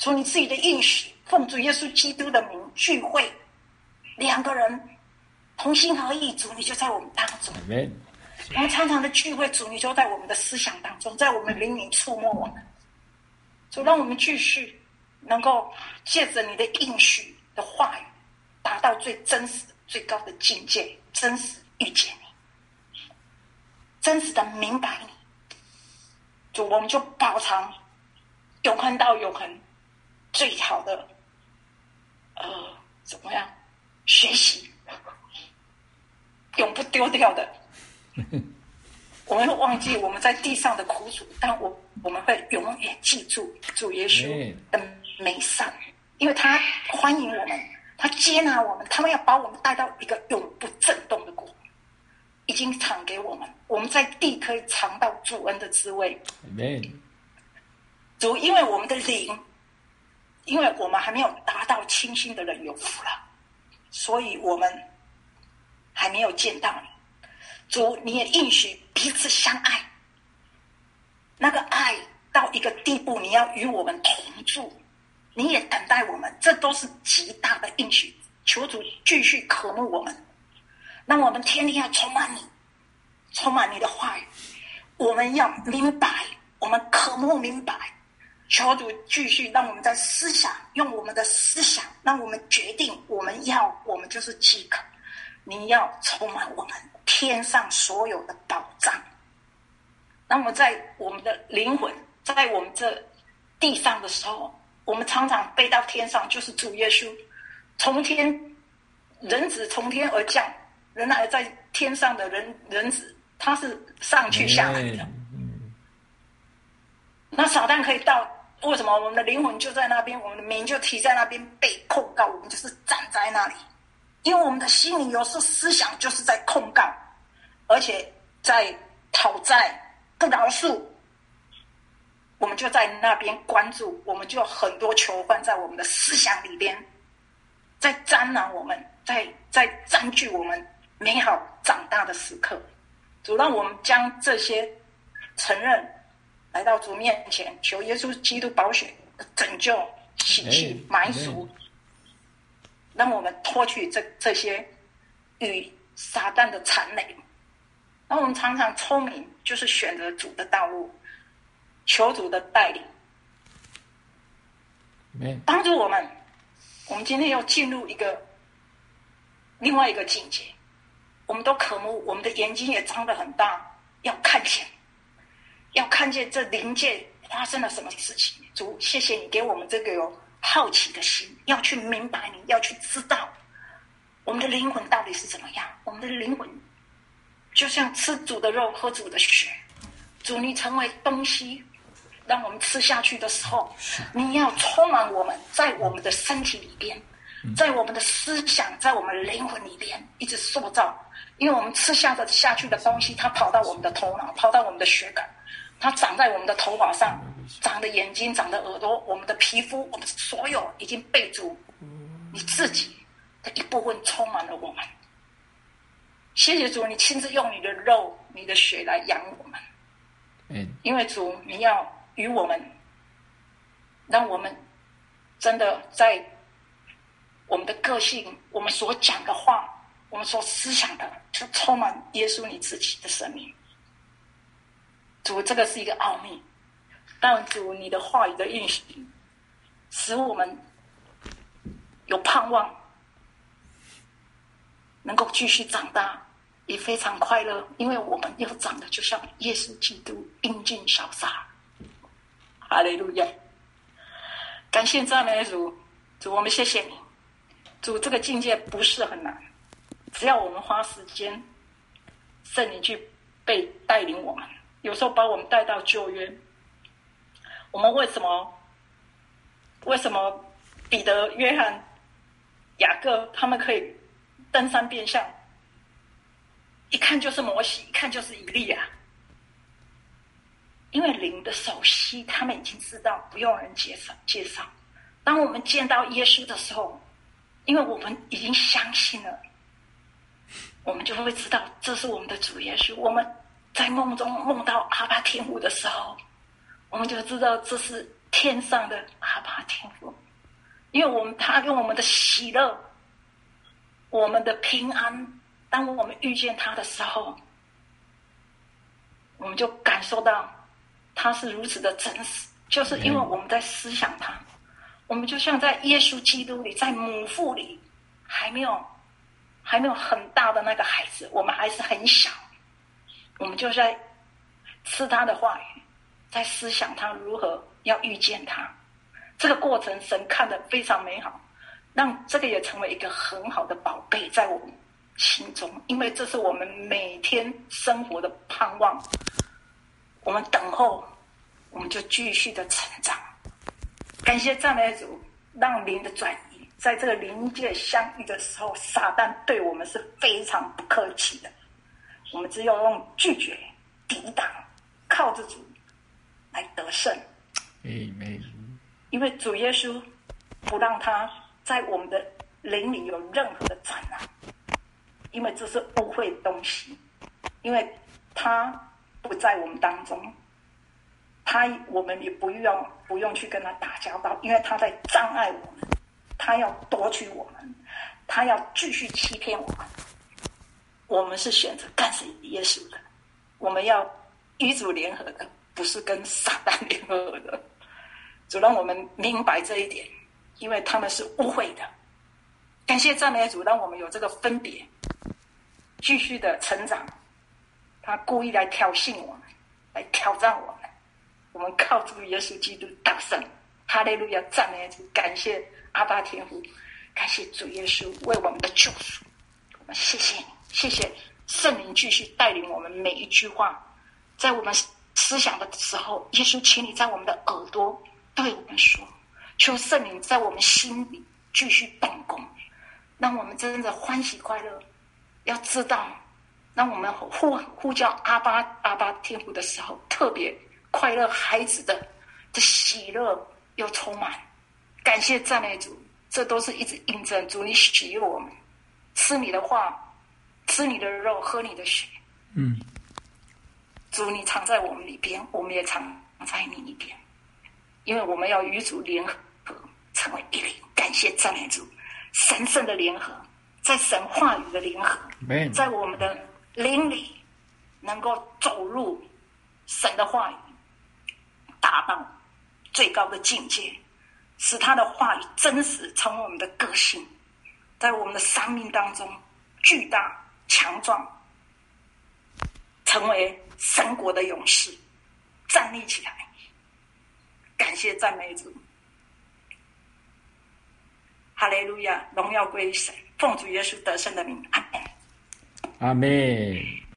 主你自己的应许，奉主耶稣基督的名聚会，两个人同心合意，主你就在我们当中。 Amen。 我们常常的聚会，主你就在我们的思想当中，在我们灵里触摸我们。主让我们继续能够借着你的应许的话语，达到最真实、最高的境界，真实遇见你，真实的明白你。主，我们就饱尝永恒到永恒最好的呃怎么样学习，永不丢掉的。我们会忘记我们在地上的苦楚，但我我们会永远记住主耶稣的美善，因为他欢迎我们，他接纳我们，他们要把我们带到一个永不震动的国，已经赏给我们，我们在地可以尝到主恩的滋味。 Amen。 主，因为我们的灵，因为我们还没有达到清心的人有福了，所以我们还没有见到你。主，你也应许彼此相爱，那个爱到一个地步，你要与我们同住，你也等待我们，这都是极大的应许。求主继续渴慕我们，让我们天天要充满你，充满你的话语，我们要明白，我们渴慕明白。求主继续让我们在思想，用我们的思想，让我们决定我们要，我们就是饥渴。你要充满我们天上所有的宝藏，那么在我们的灵魂，在我们这地上的时候，我们常常飞到天上，就是主耶稣从天，人子从天而降，人还在天上的人人子，他是上去下来的。那撒旦可以到，为什么我们的灵魂就在那边，我们的名就提在那边被控告，我们就是站在那里。因为我们的心里有时候思想就是在控告，而且在讨债不饶恕，我们就在那边关注，我们就有很多囚犯在我们的思想里边，在沾染我们，在在占据我们美好长大的时刻。主，让我们将这些承认，来到主面前，求耶稣基督宝血拯救、洗去、埋赎。让我们脱去这这些与撒旦的缠累，然后我们常常聪明，就是选择主的道路，求主的带领，帮助我们。我们今天要进入一个另外一个境界，我们都渴慕，我们的眼睛也张得很大，要看见，要看见这灵界发生了什么事情。主，谢谢你给我们这个有好奇的心，要去明白你，要去知道我们的灵魂到底是怎么样。我们的灵魂就像吃主的肉，喝主的血。主，你成为东西，让我们吃下去的时候，你要充满我们，在我们的身体里边，在我们的思想，在我们的灵魂里边一直塑造。因为我们吃下的下去的东西，它跑到我们的头脑，跑到我们的血管，它长在我们的头发上，长的眼睛，长的耳朵，我们的皮肤，我们所有已经被主你自己的一部分充满了我们。谢谢主，你亲自用你的肉、你的血来养我们。嗯，因为主，你要与我们，让我们真的在我们的个性、我们所讲的话、我们所思想的，就充满耶稣你自己的生命。主，这个是一个奥秘，但主你的话语的应许，使我们有盼望，能够继续长大，也非常快乐，因为我们又长得就像耶稣基督英俊潇洒。哈利路亚！感谢赞美主，主我们谢谢你，主这个境界不是很难，只要我们花时间，圣灵去被带领我们。有时候把我们带到旧约，我们为什么为什么彼得、约翰、雅各他们可以登山变像？一看就是摩西，一看就是以利亚，因为灵的熟悉，他们已经知道，不用人介绍介绍。当我们见到耶稣的时候，因为我们已经相信了，我们就会知道这是我们的主耶稣。我们在梦中梦到阿爸天父的时候，我们就知道这是天上的阿爸天父，因为我们他用我们的喜乐，我们的平安，当我们遇见他的时候，我们就感受到他是如此的真实，就是因为我们在思想他，我们就像在耶稣基督里，在母腹里还没有还没有很大的那个孩子，我们还是很小，我们就在吃他的话语，在思想他如何要遇见他。这个过程神看得非常美好，让这个也成为一个很好的宝贝在我们心中，因为这是我们每天生活的盼望。我们等候，我们就继续的成长。感谢赞美主，让灵的转移，在这个灵界相遇的时候，撒旦对我们是非常不客气的，我们只有用拒绝、抵挡，靠着主来得胜。 Amen。 因为主耶稣不让他在我们的灵里有任何的沾染，因为这是污秽的东西，因为他不在我们当中，他我们也不用不用去跟他打交道，因为他在障碍我们，他要夺取我们，他要继续欺骗我们。我们是选择跟随耶稣的，我们要与主联合的，不是跟撒旦联合的。主让我们明白这一点，因为他们是污秽的。感谢赞美主，让我们有这个分别，继续的成长。他故意来挑衅我们，来挑战我们，我们靠主耶稣基督得胜。哈利路亚，赞美主，感谢阿爸天父，感谢主耶稣为我们的救赎。我们谢谢你，谢谢圣灵继续带领我们每一句话，在我们思想的时候，耶稣请你在我们的耳朵对我们说，求圣灵在我们心里继续动工，让我们真的欢喜快乐。要知道，让我们呼呼叫阿爸阿爸天父的时候，特别快乐，孩子的的喜乐又充满。感谢赞美主，这都是一直印证主你喜悦我们，吃你的话，吃你的肉，喝你的血。 嗯， 主你常在我们里边，我们也常在你里边。因为我们要与主联合，成为一灵。感谢赞美主，神圣的联合，在神话语的联合，在我们的灵里能够走入神的话语，达到最高的境界，使他的话语真实成为我们的个性，在我们的生命当中巨大强壮，成为神国的勇士，站立起来。感谢赞美主，哈利路亚，荣耀归于神，奉主耶稣得胜的名，阿门。 阿门。